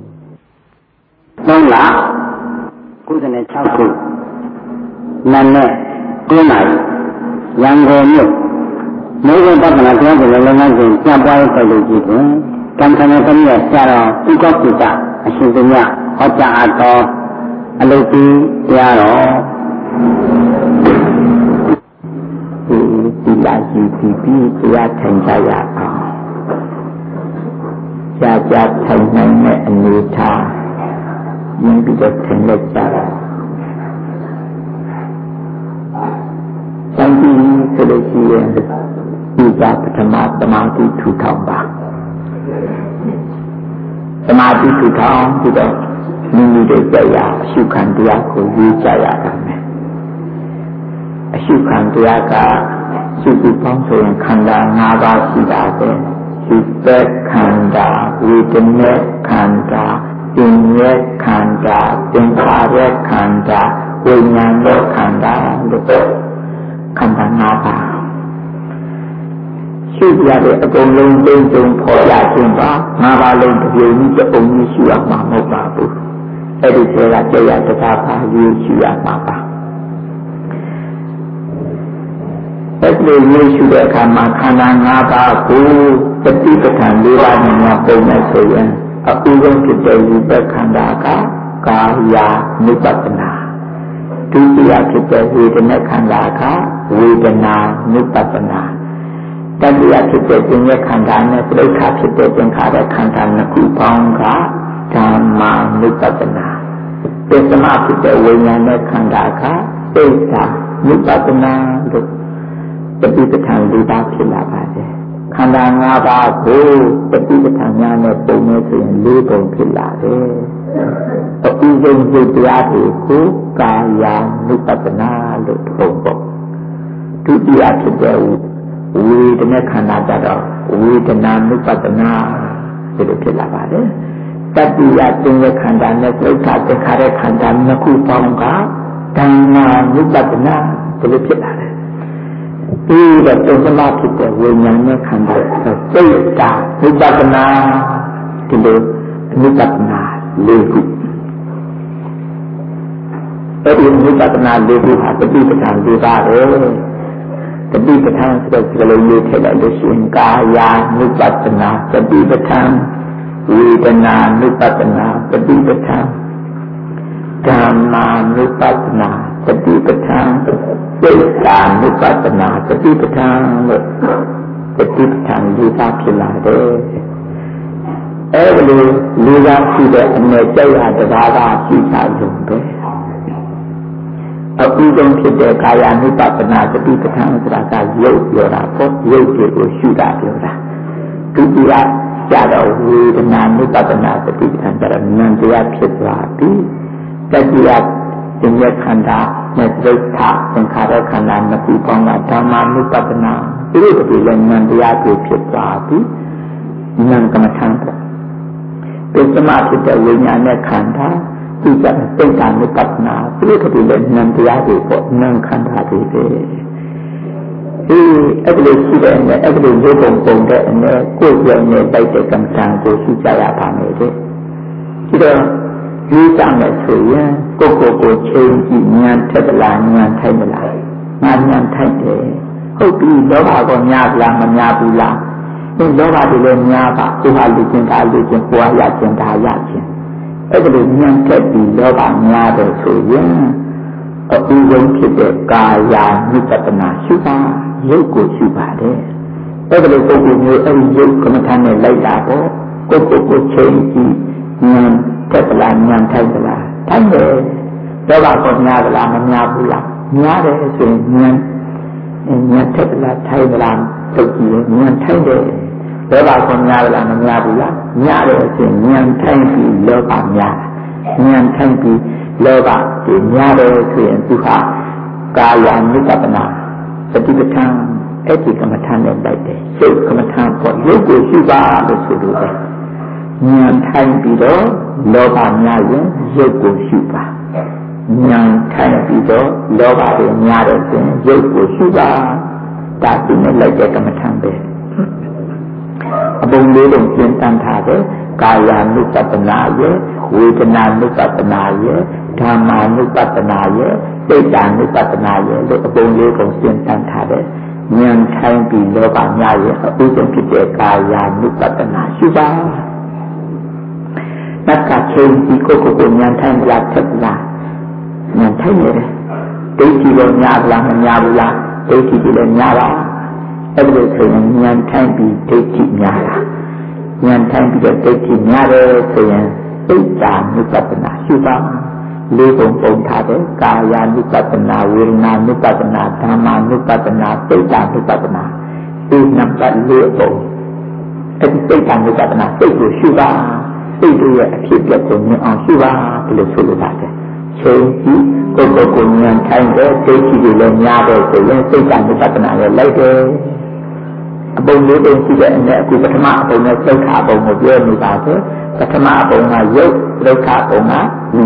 3လ96ခုနံနဲ့9နာရီရန်ကုန်မြို့မိုးကုတ်ပဿနာတရားကိုလည်းလုပ်ငန်းစဉ်ပြပွားရေးလုပ်ကြည့်တွင်ကံခံတဲ့သမီးရဲ့ဆရာတော်ဥက္ကပိတအရှင်သူမြတ်ဟောကြားအပ်သောအလုပ်ကြီးတရားတော်ဒီလာရှိပြီးတရားထိုင်ကြရအောင်ကြာထိုင်နိုင်တဲ့အနေထားရင်းပြီးတော့ထိုင်လိုက်ကြတာဆိုင်ပြီးဆိုလို့ရှိရင်ဒီကပထမသမာဓိထူထောင်ပါသမာဓိထူထောင်ပြီးတော့မိမိတို့ကြရအရှုခံတရားကိုယူကြရတာမယ်အရှုခံတရားကစုစုပေါင်းဆိုရင်ခန္ဓာ၅ပါးရှိတာပဲစိတ်ခန္ဓာဝေဒနာခန္ဓာပညာခန္ဓာသင်္ခါရခန္ဓာဝိညာဉ်ခန္ဓာလို့ခန္ဓာ၅ပါးရှိရတဲ့အကုန်လုံးသိစုံပေါ်ရခြင်းပါ၅ပါးလုံးတစ်ပြုံကြီးတစ်ပုံကြီးရှိရမှာမဟုတ်ပါဘူးအဲ့ဒီဆိုကတရားတစ်ပါးပါယူရှိရမှာပါအဲ့ဒီလိုရှိတဲ့အခါမှာခန္ဓာ၅ပါးကိုတတိပဋ္ဌာန်၄ပါးနဲ့ပုံနဲ့ဆိုရင်အပူဆုံးဖြစ်တဲ့ဝိပဿခန္ဓာကကာယ ानु ပတနာဒုတိယဖြစ်တဲ့ဝေဒနာခန္ဓာကဝေဒနာ ानु ပတနာတတိယဖြစ်တဲ့ပညာခန္ဓာနဲ့ပြိဋ္ဌာဖြစ်တဲ့သင်္ခါရခန္ဓာနှစ်ခုပေါင်းကဓမ္မာ ानु ပတနာပစ္စမဖြစ်တဲ့ဝိညာဉ်ခန္ဓာကသိက္ခာ ानु ပတနာလို့တတိပဋ္ဌာန်၄ပါးဖြစ်လာပါတယ်ခန္ဓာ၅ပါးကိုတတိပဋ္ဌာန်များနဲ့ပုံနဲ့ဆိုရင်၄ပုံဖြစ်လာတယ်အပူဆုံးစိတ်တရားတွေကိုကာယ ानु ပတနာလို့ပုံပေါ့ဒုတိယဖြစ်တဲ့ဝေဒနာခန္ဓာကြတော့ဝေဒနာ ानु ပတနာဒီလိုဖြစ်လာပါတယ်တတိယသင်္ခါရခန္ဓာနဲ့သိက္ခာသင်္ခါရခန္ဓာနှစ်ခုပေါင်းကဓမ္မာ ानु ပတနာဒီလိုဖြစ်လာတယ်ဒီတော့သုံးသမားဖြစ်တဲ့ဝိညာဉ်နဲ့ခန္ဓာစိတ်ဓာတ်ဝိပဿနာဒီလိုဝိပဿနာ၄ခုအဲ့ဒီဝိပဿနာ၄ခုဟာတတိပဋ္ဌာန်၄ပါးပဲတတိပဋ္ဌာန်ဆိုတဲ့စကားလုံးလေးထည့်လိုက်လို့ရှိရင်ကာယ ानु ပတနာတတိပဋ္ဌာန်ဝေဒနာနုပတနာတတိပဋ္ဌာန်ဓမ္မာနုပတနာတတိပဋ္ဌာန်စိတ်ဓာနုပတနာတတိပဋ္ဌာန်လို့တတိပဋ္ဌာန်လေးပါးဖြစ်လာတယ်အဲ့ဒီလေးပါးရှိတဲ့အ내ကြိုက်ရတရားကရှိတာလို့ပဲအပြီးဆုံးဖြစ်တဲ့ကာယ ानु ပတနာတတိပဋ္ဌာန်ဆိုတာကရုပ်ပြောတာပေါ့ရုပ်တွေကိုရှုတာပြောတာဒုတိယကြတော့ဝေဒနာ ानु ပတနာတတိပဋ္ဌာန်ကြတော့ဉာဏ်တရားဖြစ်သွားပြီတတိယဉာဏ်ခန္ဓာနဲ့ဒိဋ္ဌသင်္ခါရခန္ဓာနှစ်ခုပေါင်းတာဓမ္မာ ानु ပတနာဒီလိုတည်းလည်းဉာဏ်တရားကိုဖြစ်သွားပြီဉာဏ်ကမ္မထံပေါ့ပိစမဖြစ်တဲ့ဝိညာဉ်နဲ့ခန္ဓာဒီကစိတ်ဓာတ်နဲ့ပတ္နာဒီလိုတည်းလည်းဉာဏ်တရားတွေပေါ့ဉာဏ်ခန္ဓာတွေပဲအဲ့ဒီရှိတဲ့အနဲ့အဲ့ဒီရုပ်ပုံပုံတဲ့အနဲ့ကိုယ်ပြောင်းနေတိုက်တဲ့ကမ္မထံကိုရှိကြရပါမယ်တဲ့ဒီတော့ဒီကြမယ်ဆိုရင်ကိုချိန်ကြည့်ဉာဏ်ထက်လားဉာဏ်ထိုက်မလားငါဉာဏ်ထိုက်တယ်ဟုတ်ပြီလောဘကောများလားမများဘူးလားဒီလောဘတွေလည်းများပါကိုယ်ဟာလူချင်းတာလူချင်းကိုယ်ဟာရချင်းတာရချင်းအဲ့ဒါလိုဉာဏ်ထက်ပြီးလောဘများတယ်ဆိုရင်အပူဆုံးဖြစ်တဲ့ကာယ ानु ပတနာရှုပါရုပ်ကိုရှုပါတယ်အဲ့ဒါလိုပုဂ္ဂိုလ်မျိုးအဲ့ဒီရုပ်ကမ္မထာနဲ့လိုက်တာပေါ့ကိုချိန်ကြည့်ဉာဏ်ထက်လားဉာဏ်ထိုက်လားထိုက်တယ်လောဘကောများလားမများဘူးလားများတယ်ဆိုရင်ဉာဏ်ထက်လားထိုက်လားတုတ်ကြည့်ဉာဏ်ထိုက်တယ်လောဘကောများလားမများဘူးလားများတယ်ဆိုရင်ဉာဏ်ထိုက်ပြီးလောဘများဉာဏ်ထိုက်ပြီးလောဘဒီများတယ်ဆိုရင်သူဟာကာယ ानु ပတနာသတိပဋ္ဌာန်အဲ့ဒီကမ္မထာနဲ့လိုက်တယ်စိတ်ကမ္မထာပေါ့ရုပ်ကိုရှုပါလို့ဆိုလို့ပဲဉာဏ်ထိုင်ပြီးတော့လောဘများရင်ရုပ်ကိုရှုပါဉာဏ်ထိုင်ပြီးတော့လောဘတွေများတဲ့ဆိုရင်ရုပ်ကိုရှုပါဒါသူနဲ့လိုက်တဲ့ကမ္မထာပဲအပုံလေးလုံးကျင့်တတ်ထားတယ်ကာယ ानु ပတနာရဲ့ဝေဒနာ ानु ပတနာရဲ့ဓမ္မာ ानु ပတနာရဲ့စိတ်ဓာ ानु ပတနာရဲ့လို့အပုံလေးကုန်ကျင့်တတ်ထားတယ်ဉာဏ်ထိုင်ပြီးလောဘများရဲ့အဥဆုံးဖြစ်တဲ့ကာယ ानु ပတနာရှုပါနတ်ကချိန်ဒီကိုဉာဏ်ထိုင်လာထက်လာဉာဏ်ထိုင်နေတယ်ဒိဋ္ဌိရောများလားမများဘူးလားဒိဋ္ဌိလည်းများပါအဲ့ဒီလိုဆိုရင်ဉာဏ်ထိုင်ပြီးဒိဋ္ဌိများလားဉာဏ်ထိုင်ပြီးတော့ဒိဋ္ဌိများတယ်ဆိုရင်စိတ်ဓာ ानु ပတနာရှုပါလေးပုံပုံထားတယ်ကာယ ानु ပတနာဝေဒနာ ानु ပတနာဓမ္မာ ानु ပတနာစိတ်ဓာ ानु ပတနာဒီနံပါတ်လေးပုံအဲ့ဒီစိတ်ဓာ ानु ပတနာစိတ်ကိုရှုပါစိတ်ရဲ့အဖြစ်အပျက်ကိုမြင်အောင်ရှုပါဒီလိုဆိုလိုပါတယ်ချိန်ကြည့်ကိုဉာဏ်ထိုင်တဲ့ဒိဋ္ဌိတွေလည်းများတယ်ဆိုရင်စိတ်ဓာ ानु ပတနာလည်းလိုက်တယ်အပုံလေးပုံရှိတဲ့အနဲ့အခုပထမအပုံနဲ့စိတ်ခါပုံကိုပြောနေပါတယ်ပထမအပုံကရုပ်ဒုက္ခပုံကနာ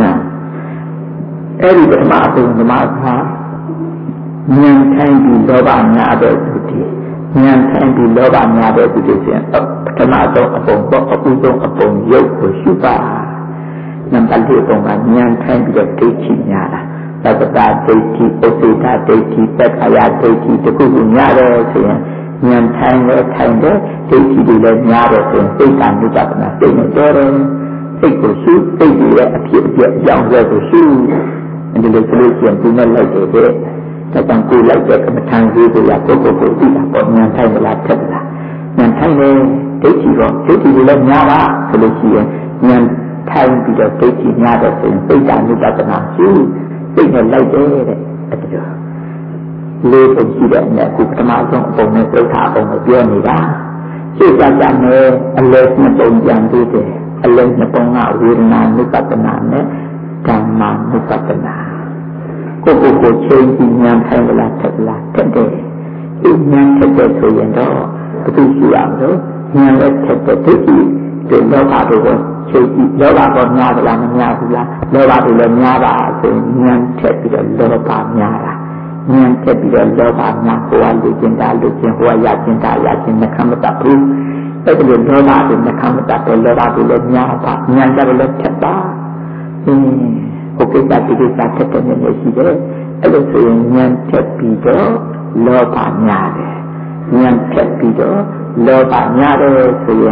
အဲ့ဒီပထမအပုံဓမ္မကဉာဏ်ထိုင်ပြီးလောဘများတဲ့သူတည်းဉာဏ်ထိုင်ပြီးလောဘများတဲ့သူတည်းဆိုရင်ပထမဆုံးအပုံတော့အပူဆုံးအပုံရုပ်ကိုရှုပါနံပါတ်၄ပုံကဉာဏ်ထိုင်ပြီးတော့ဒိဋ္ဌိများတာသတ္တဒိဋ္ဌိဥစ္စေတဒိဋ္ဌိသက္ကာယဒိဋ္ဌိတခုခုများတယ်ဆိုရင်ဉာဏ်ထိုင်တဲ့ဒိဋ္ဌိတွေလည်းများတယ်ဆိုရင်စိတ်ဓာ ानु ပတနာစိတ်နဲ့တော်တယ်စိတ်ကိုရှုစိတ်ရဲ့အဖြစ်အပျက်အကြောင်းတွေကိုရှုဒီလိုဆိုလို့ရှိရင်ဒီနဲ့လိုက်တယ်တဲ့ဒါကြောင့်ကိုယ်လိုက်တဲ့ကမ္မထာကြီးကိုသိတာပေါ့ဉာဏ်ထိုင်မလားထက်လားဉာဏ်ထိုင်တဲ့ဒိဋ္ဌိတွေလည်းများပါဆိုလို့ရှိရင်ဉာဏ်ထိုင်ပြီးတော့ဒိဋ္ဌိများတဲ့ဆိုရင်စိတ်ဓာ ानु ပတနာရှုစိတ်နဲ့လိုက်တယ်တဲ့အဲ့ဒါလေးပုံရှိတဲ့အနဲ့အခုပထမဆုံးအပုံနဲ့သုခအပုံကိုပြောနေတာရှေ့ကကြမယ်အလဲနှစ်ပုံပြန်ပြီးတယ်အလဲနှစ်ပုံကဝေဒနာ ानु ပတနာနဲ့ဓမ္မာ ानु ပတနာကိုချိန်ပြီးဉာဏ်ထိုင်လာထက်လာတက်တယ်ဒီဉာဏ်ထက်တဲ့ဆိုရင်တော့ဘယ်သူရှိရမလို့ဉာဏ်နဲ့ထက်တဲ့ဒိဋ္ဌိတွေလောဘတွေကိုချိန်ပြီးလောဘကောများသလားမများဘူးလားလောဘတွေလည်းများပါဆိုရင်ဉာဏ်ထက်ပြီးတော့လောဘများတာဉာဏ်ထက်ပြီးတော့လောဘများဟိုကလူကျင်တာလူကျင်ဟိုကရကျင်တာရကျင်နှခမ်းမတတ်ဘူးအဲ့ဒီလောဘတွေနှခမ်းမတတ်တဲ့လောဘတွေလည်းများပါဉာဏ်ကြလည်းထက်ပါဟိုကိစ္စဒီကိစ္စထက်တဲ့နေရှိတယ်အဲ့လိုဆိုရင်ဉာဏ်ထက်ပြီးတော့လောဘများတယ်ဉာဏ်ထက်ပြီးတော့လောဘများတယ်ဆိုရင်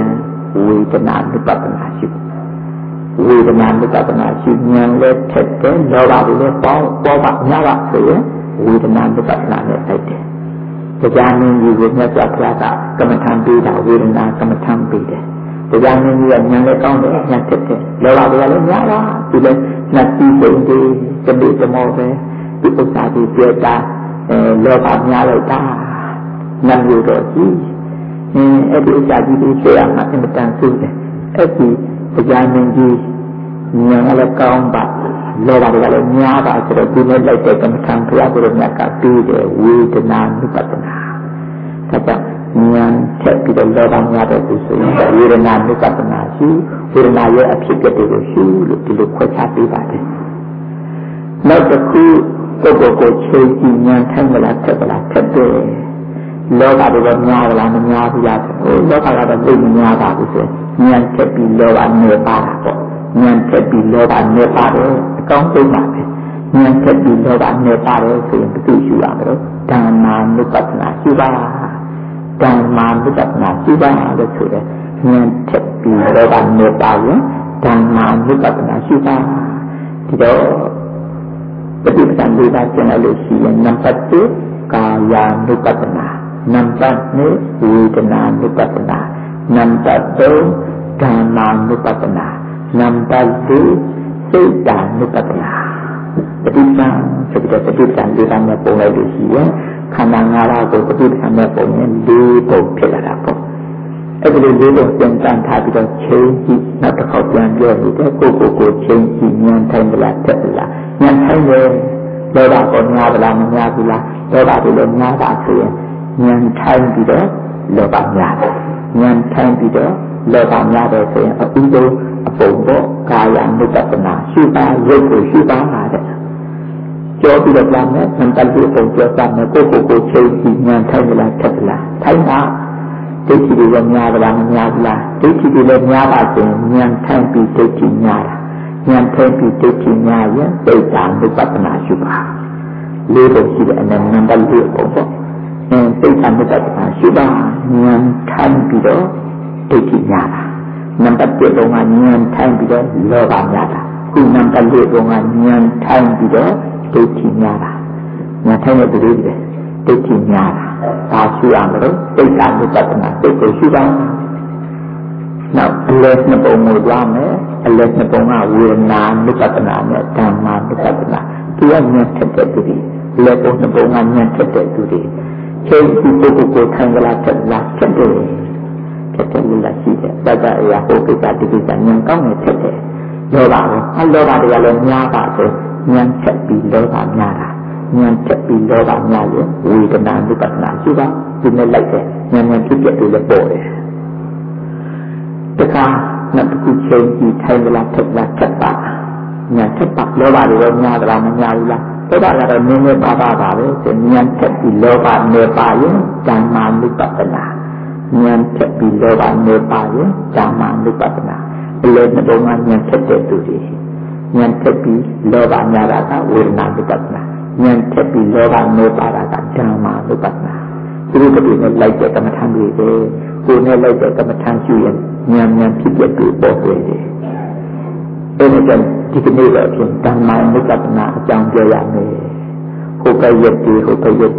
ဝေဒနာနုပတနာရှုဝေဒနာနုပတနာရှုဉာဏ်လည်းထက်တယ်လောဘတွေလည်းပေါ်ပါများပါဆိုရင်ဝေဒနာနုပတနာနဲ့တိုက်တယ်တရားမင်းကြီးကိုမြတ်စွာဘုရားကကမ္မထံပေးတာဝေဒနာကမ္မထံပေးတယ်တရားမင်းကြီးကဉာဏ်လည်းကောင်းတယ်ဉာဏ်ထက်တယ်လောဘတွေကလည်းများပါဒီလည်းနှက်ပြီးပုံဒီတပိတမောပဲဒီဥစ္စာတွေပြတာလောဘများလိုက်တာနတ်မျိုးတော်ကြီးအဲ့ဒီဥစ္စာကြီးတွေဆွေးရမှာအင်မတန်ဆိုးတယ်အဲ့ဒီတရားမင်းကြီးဉာဏ်လည်းကောင်းပါလောဘတွေကလည်းများပါဆိုတော့ဒီနဲ့လိုက်တဲ့ကမ္မထံဘုရားကိုမြတ်ကပြီးတယ်ဝေဒနာနုပတနာဒါကြောင့်ဉာဏ်ချက်ပြီးတော့လောဘများတဲ့သူဆိုရင်ဝေဒနာနုပတနာရှိဝေဒနာရဲ့အဖြစ်အပျက်တွေကိုရှုလို့ဒီလိုခွဲခြားပေးပါတယ်နောက်တစ်ခုကိုယ့်ကိုယ်ချိန်ကြည့်ဉာဏ်ထိုင်မလားထက်မလားထက်တယ်လောဘတွေကများလားမများဘူးလားလောဘကတော့သိမများပါဘူးဆိုဉာဏ်ချက်ပြီးလောဘနေပါတာပေါ့ဉာဏ်ထက်ပြီးလောဘနေပါတယ်အကောင်းဆုံးပါပဲဉာဏ်ထက်ပြီးလောဘနေပါတယ်ဆိုရင်ဘယ်သူရှိရမလို့ဓမ္မာနုပတနာရှိပါဓမ္မာနုပတနာရှိပါလို့ဆိုတယ်ဉာဏ်ထက်ပြီးလောဘနေပါရင်ဓမ္မာနုပတနာရှိပါဒီတော့ပฏิပဒံလေးပါးကျင့်လို့ရှိရင်နံပါတ်1ကာယ ानु ပတနာနံပါတ်2ဝေဒနာ ानु ပတနာနံပါတ်3ဓမ္မာ ानु ပတနာနံပါတ်4စိတ်တ ानु ပတနာပฏิပဒံဆိုတဲ့ပฏิပဒံလေးပါးနဲ့ပုံလိုက်လို့ရှိရင်ခန္ဓာ၅ပါးကိုပฏิပဒံနဲ့ပုံရင်၄ပုံဖြစ်လာတာပေါ့အဲ့ဒီ၄ပုံပြန်တန်းထားပြီးတော့ချိန်ကြည့်နောက်တစ်ခေါက်ပြန်ပြောနေတဲ့ကိုယ်ချိန်ကြည့်ဉာဏ်ထိုင်မလားတက်လားဉာဏ်ထိုင်တယ်လောဘကိုများဗလားမများဘူးလားလောဘတွေလည်းများပါဆိုရင်ဉာဏ်ထိုင်ပြီးတော့လောဘများတယ်ဉာဏ်ထိုင်ပြီးတော့လောဘများတယ်ဆိုရင်အဥဒ္ဓအပုံပေါ့ကာယ ानु ပတနာရှိပါရုပ်ကိုရှိပါတဲ့ကြောပြီးတော့ပြန်မယ်နံပါတ်၄ပုံကြောတာမယ်ကိုယ်ချိန်ကြည့်ဉာဏ်ထိုင်မလားတက်လားထိုင်ပါဒိဋ္ဌိတွေများဗလားမများဘူးလားဒိဋ္ဌိတွေလည်းများပါဆိုရင်ဉာဏ်ထိုင်ပြီးဒိဋ္ဌိများတာဉာဏ်ထိုင်ပြီးဒိဋ္ဌိများရင်စိတ်ဓာတ် ानु ပတနာရှိပါလေးပုံရှိတဲ့အနံနံပါတ်၄ပုံပေါ့စိတ်ဓာတ် ानु ပတနာရှိပါဉာဏ်ထိုင်ပြီးတော့ဒိဋ္ဌိများတာနံပါတ်1ပုံကဉာဏ်ထိုင်ပြီးတော့လောဘများတာခုနံပါတ်4ပုံကဉာဏ်ထိုင်ပြီးတော့ဒိဋ္ဌိများတာဉာဏ်ထိုင်တဲ့တူတွေဒိဋ္ဌိများတာဒါရှိအောင်လို့စိတ်ဓာတ် ानु ပတနာစိတ်ကိုရှိပါနောက်အလယ်နှစ်ပုံကိုကြွားမယ်အလယ်နှစ်ပုံကဝေဒနာ ानु ပတနာနဲ့ဓမ္မာ ानु ပတနာသူကဉာဏ်ထက်တဲ့သူတွေလက်ပုံနှစ်ပုံကဉာဏ်ထက်တဲ့သူတွေချိန်ပြီးကိုယ်ထိုင်ကြလားတက်လားတက်တယ်တက်တယ်လို့လာရှိတယ်တတအရာဟုတ်ကတိကိစ္စဉာဏ်ကောင်းနေတက်တယ်လောဘကိုအလောဘတွေကလည်းများပါဆိုဉာဏ်ထက်ပြီးလောဘများတာဉာဏ်ထက်ပြီးလောဘများရင်ဝေဒနာ ानु ပတနာရှိပါဒီနဲ့လိုက်တယ်ဉာဏ်ဖြစ်တဲ့တွေလည်းပေါ်တယ်တခါနောက်တစ်ခုချိန်ပြီးထိုင်ကြလားတက်လားတက်ပါဉာဏ်ထက်ပါလောဘတွေရောများသလားမများဘူးလားလောဘကတော့နည်းနည်းပါပဲဆိုဉာဏ်ထက်ပြီးလောဘနေပါရင်ဓမ္မာ ानु ပတနာဉာဏ်ထက်ပြီးလောဘနေပါရင်ဓမ္မာ ानु ပတနာအလယ်နှစ်ပုံကဉာဏ်ထက်တဲ့သူတွေဉာဏ်ထက်ပြီးလောဘများတာကဝေဒနာ ानु ပတနာဉာဏ်ထက်ပြီးလောဘနေပါတာကဓမ္မာ ानु ပတနာဒီလိုတည်းနဲ့လိုက်တဲ့ကမ္မထံတွေကိုယ်နဲ့လိုက်တဲ့ကမ္မထံရှိရင်ဉာဏ်ဖြစ်တဲ့သူပေါ်တွေ့တယ်အဲ့ဒါကြောင့်ဒီကနေ့တော့ဖြင့်ဓမ္မာ ानु ပတနာအကြောင်းပြောရမယ်ဟိုကရက်ဒီက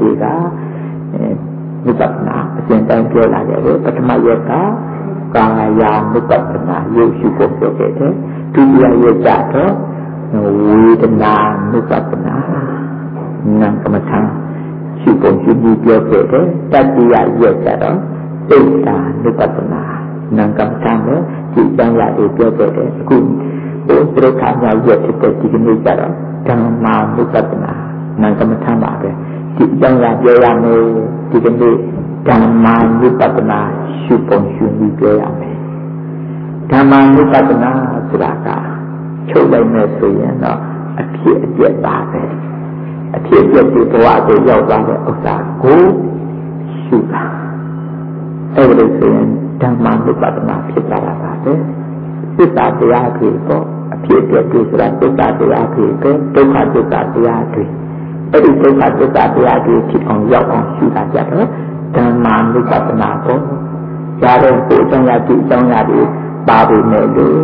ဝိပဿနာအစဉ်တိုင်းပြောလာတယ်ပထမရက်ကကာယ ानु ပတနာရုပ်ရှိဖို့ပြောခဲ့တယ်ဒုတိယရက်ကတော့ဝေဒနာ ानु ပတနာနာမ်ကမ္မထံရှိဖို့ရှိပြီးပြောခဲ့တယ်တတိယရက်ကတော့စိတ်ဓာတ် ानु ပတနာနာမ်ကမ္မထံနဲ့ဒီကျမ်းစာတွေပြောခဲ့တယ်အခုဘုရားခါညာရက်ဖြစ်တဲ့ဒီကနေ့ကျတော့ဓမ္မာ ानु ပတနာနာမ်ကမ္မထံပါပဲဒီကျမ်းစာပြောရမယ်ဒီကနေ့ဓမ္မာ ानु ပတနာရှုပုံရှုပြီးပြောရမယ်ဓမ္မာ ानु ပတနာဆိုတာကချုပ်လိုက်မယ်ဆိုရင်တော့အဖြစ်အပျက်ပါပဲအဖြစ်အပျက်ဒီဘဝကိုရောက်သွားတဲ့ဥစ္စာကိုရှုတာအဲ့ဒါဆိုရင်ဓမ္မာ ानु ပတနာဖြစ်လာတာပါပဲသစ္စာတရားတွေပေါ့အဖြစ်အပျက်တွေဆိုတာသစ္စာတရားတွေပဲဒုက္ခသစ္စာတရားတွေအဲ့ဒီဒုက္ခသစ္စာတရားတွေဖြစ်အောင်ရောက်အောင်ရှုတာကြတော့ဓမ္မာ ानु ပတနာပေါ့ရာတဲ့ကိုအကြောင်းအရာဒီအကြောင်းအရာတွေပါပြီနဲ့လို့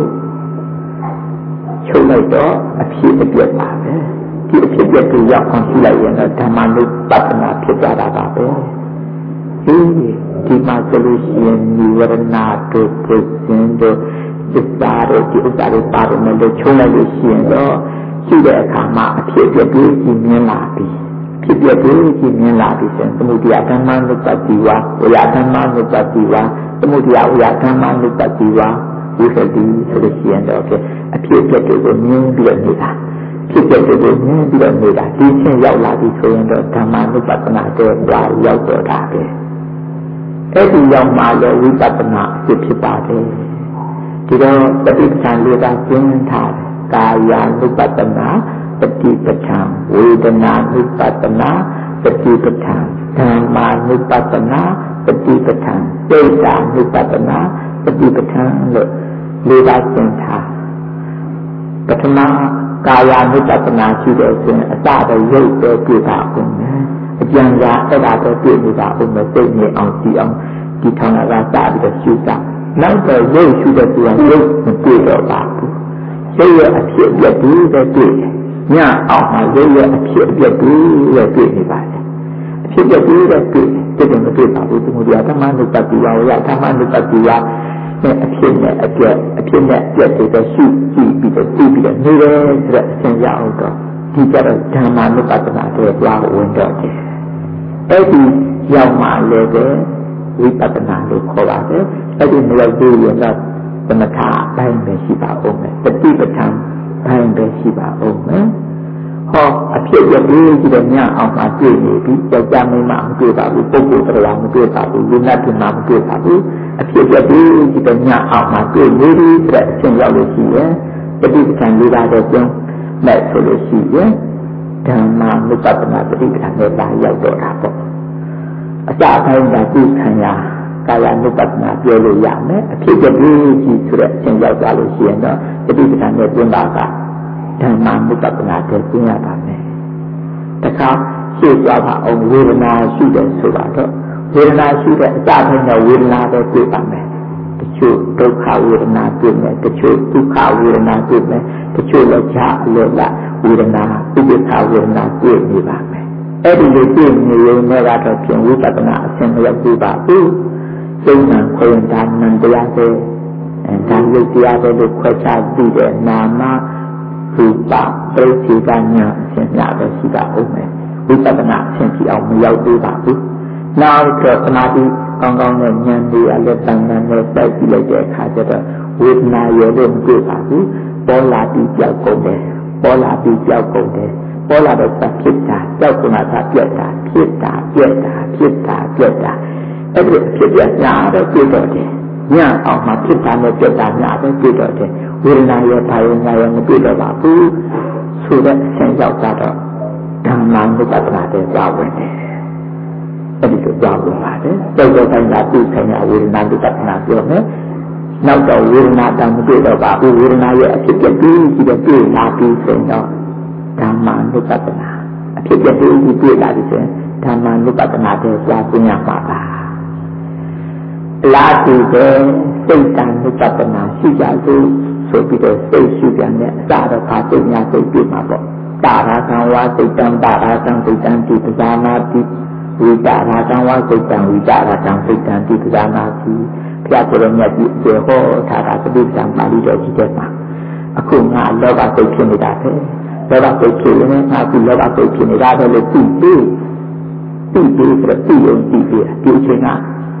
ချုပ်လိုက်တော့အဖြစ်အပျက်ပါပဲဒီအဖြစ်အပျက်ကိုရောက်အောင်ရှိလိုက်ရင်တော့ဓမ္မနုပဒနာဖြစ်ကြတာပါပဲဒီမှာဆိုလို့ရှိရင်និဝရဏတို့ပုဇင်းတို့သစ္စာတို့ဒီဥစ္စာတွေပါတယ်လို့ချုပ်လိုက်လို့ရှိရင်တော့ရှိတဲ့အခါမှာအဖြစ်အပျက်တွေကြီးမြင်လာပြီဖြစ်ပျက်တွေကြီးမြင်လာပြီဆိုရင်သမုဒိယဓမ္မနုပတိဝါဝိယဓမ္မနုပတိဝါသမုဒိယဝိယဓမ္မနုပတိဝါဝိသတိဆိုလို့ရှိရင်တော့အဖြစ်အပျက်တွေကိုမြင်ပြီးတော့နေတာဖြစ်ပျက်တွေကိုမြင်ပြီးတော့နေတာဒီချင်းရောက်လာပြီဆိုရင်တော့ဓမ္မနုပဒနာတဲ့ဘာရောက်တော့တာပဲအဲ့ဒီရောက်မှလည်းဝိပဿနာအဖြစ်ဖြစ်ပါတယ်ဒီတော့ပฏิပ္ပံလေးပါးကျင်းထားတယ်ကာယ ानु ပတနာပฏิပဋ္ဌာန်ဝေဒနာ ानु ပတနာပฏิပဋ္ဌာန်ဓမ္မာ ानु ပတနာပฏิပဋ္ဌာန်စိတ်ဓာ ानु ပတနာပฏิပဋ္ဌာန်လို့လေးပါးကျင်းထားပထမကာယ ानु ပတနာရှိတယ်ဆိုရင်အစတော့ရုပ်ပဲပြတာအောင်မယ်အကျဉ်းကအဲ့ဒါတော့ပြနေတာအောင်မယ်စိတ်နဲ့အောင်ကြည့်အောင်ဒီထောင်ကစပြီးတော့ရှုတာနောက်တော့ရုပ်ရှုတဲ့သူကရုပ်မတွေ့တော့ပါဘူးရုပ်ရဲ့အဖြစ်အပျက်တွေပဲတွေ့တယ်ညအောင်မှာရုပ်ရဲ့အဖြစ်အပျက်တွေပဲတွေ့နေပါတယ်အဖြစ်အပျက်တွေပဲတွေ့တယ်မတွေ့ပါဘူးသမုဒိယဓမ္မနုပတိဝါဝိယဓမ္မနုပတိဝါအဖြစ်နဲ့အပျက်အဖြစ်နဲ့အပျက်တွေပဲရှုကြည့်ပြီးတော့သိပြီးတော့နေတယ်ဆိုတော့အစဉ်ရအောင်တော့ဒီကြတော့ဓမ္မနုပဒနာတွေပွားဝင်တော့တယ်အဲ့ဒီရောက်မှလည်းပဲဝိပဿနာလို့ခေါ်ပါတယ်အဲ့ဒီမရောက်သေးရင်တော့သမထဘိုင်းပဲရှိပါဦးမယ်ပฏิပဋ္ဌာန်ဘိုင်းပဲရှိပါဦးမယ်ဟောအဖြစ်ရပြီးကြည့်တဲ့ညအောင်မှတွေ့နေပြီကြောက်ကြမင်းမှမတွေ့ပါဘူးပုဂ္ဂိုလ်တရားမတွေ့ပါဘူးလူနာတင်မှမတွေ့ပါဘူးအဖြစ်ရပြီးကြည့်တဲ့ညအောင်မှတွေ့နေပြီဆိုတဲ့အချိန်ရောက်လို့ရှိရင်ပฏิပဋ္ဌာန်လေးပါးတော့ကျုံးမဲ့ဆိုလို့ရှိရင်ဓမ္မနုပဒနာပฏิပဋ္ဌာန်နဲ့ပါရောက်တော့တာပေါ့အစပိုင်းကသူ့ခံရကာယ ानु ပဒနာပြောလို့ရမယ်အဖြစ်အပျက်ကြီးဆိုတဲ့အချိန်ရောက်သွားလို့ရှိရင်တော့ပฏิပဋ္ဌာန်နဲ့ပြင်ပါကဓမ္မ ानु ပဒနာကိုပြင်ရပါမယ်တခါရှေ့သွားပါအောင်ဝေဒနာရှိတယ်ဆိုတာတော့ဝေဒနာရှိတဲ့အစပိုင်းကဝေဒနာပဲတွေ့ပါမယ်တချို့ဒုက္ခဝေဒနာတွေ့မယ်တချို့ဒုက္ခဝေဒနာတွေ့မယ်တချို့လည်းကြာအလောကဝေဒနာဥပ္ပခဝေဒနာတွေ့နေပါမယ်အဲ့ဒီလိုတွေ့နေရင်လည်းတော့ပြင်ဝိပဿနာအစဉ်မရောက်သေးပါဘူးစိတ်နဲ့ခွင့်ဒါနံတရားပဲဒါရုပ်တရားပဲလို့ခွဲခြားသိတဲ့နာမရူပပရိစ္ဆေကညာအစဉ်ရပဲရှိတာဟုတ်မယ်ဝိပဿနာအစဉ်ဖြစ်အောင်မရောက်သေးပါဘူးနောက်တော့သမာဓိကောင်းကောင်းနဲ့ဉာဏ်တွေအလက်တန်တန်နဲ့စိုက်ကြည့်လိုက်တဲ့အခါကျတော့ဝေဒနာရဲ့လို့မတွေ့ပါဘူးပေါ်လာပြီးကြောက်ကုန်တယ်ပေါ်လာပြီးကြောက်ကုန်တယ်ပေါ်လာတော့ဖြစ်တာကြောက်ကမှသာပြက်တာဖြစ်တာပြက်တာဖြစ်တာပြက်တာအဲ့ဒီဖြစ်ပြညာတော့တွေ့တော့တယ်ညအောင်မှဖြစ်တာနဲ့ပြက်တာညာပဲတွေ့တော့တယ်ဝေဒနာရဲ့ဘာယညာရဲ့မတွေ့တော့ပါဘူးဆိုတဲ့အချိန်ရောက်တော့ဓမ္မ ानु ပဒနာတဲ့သာဝင်တယ်အဲ့ဒီလိုကြောက်လို့ပါတယ်တောက်တော့တိုင်းကသူ့ဆိုင်ရာဝေဒနာ ानु ပဒနာပြောမယ်နောက်တော့ဝေဒနာတောင်မတွေ့တော့ပါဘူးဝေဒနာရဲ့အဖြစ်အပျက်ကြီးတဲ့တွေ့လာပြီးဆိုတော့ဓမ္မ ानु ပဒနာအဖြစ်အပျက်ကြီးတွေ့လာပြီးဆိုရင်ဓမ္မ ानु ပဒနာတဲ့သာပြင်ရပါပါလာတူတဲ့စိတ်တ ानु ပဒနာရှိကြလို့ဆိုပြီးတော့စိတ်ရှိပြန်တဲ့အစတော့ခါစိတ်ညာစိတ်ပြမှာပေါ့တာရာကံဝါစိတ်တံတာရာကံစိတ်တံတိပဇာနာတိဝိတာရာကံဝါစိတ်တံဝိတာရာကံစိတ်တံတိပဇာနာတိဘုရားကိုယ်တော်မြတ်ကြီးကျေဟောထားတာသတိပ္ပံပါဠိတော်ကြီးတဲ့မှာအခုငါလောဘစိတ်ဖြစ်နေတာပဲလောဘစိတ်ဖြစ်ရင်ငါအခုလောဘစိတ်ဖြစ်နေတာပဲလို့သိပြီးဆိုတော့သိရင်သိပြီးဒီအချိန်က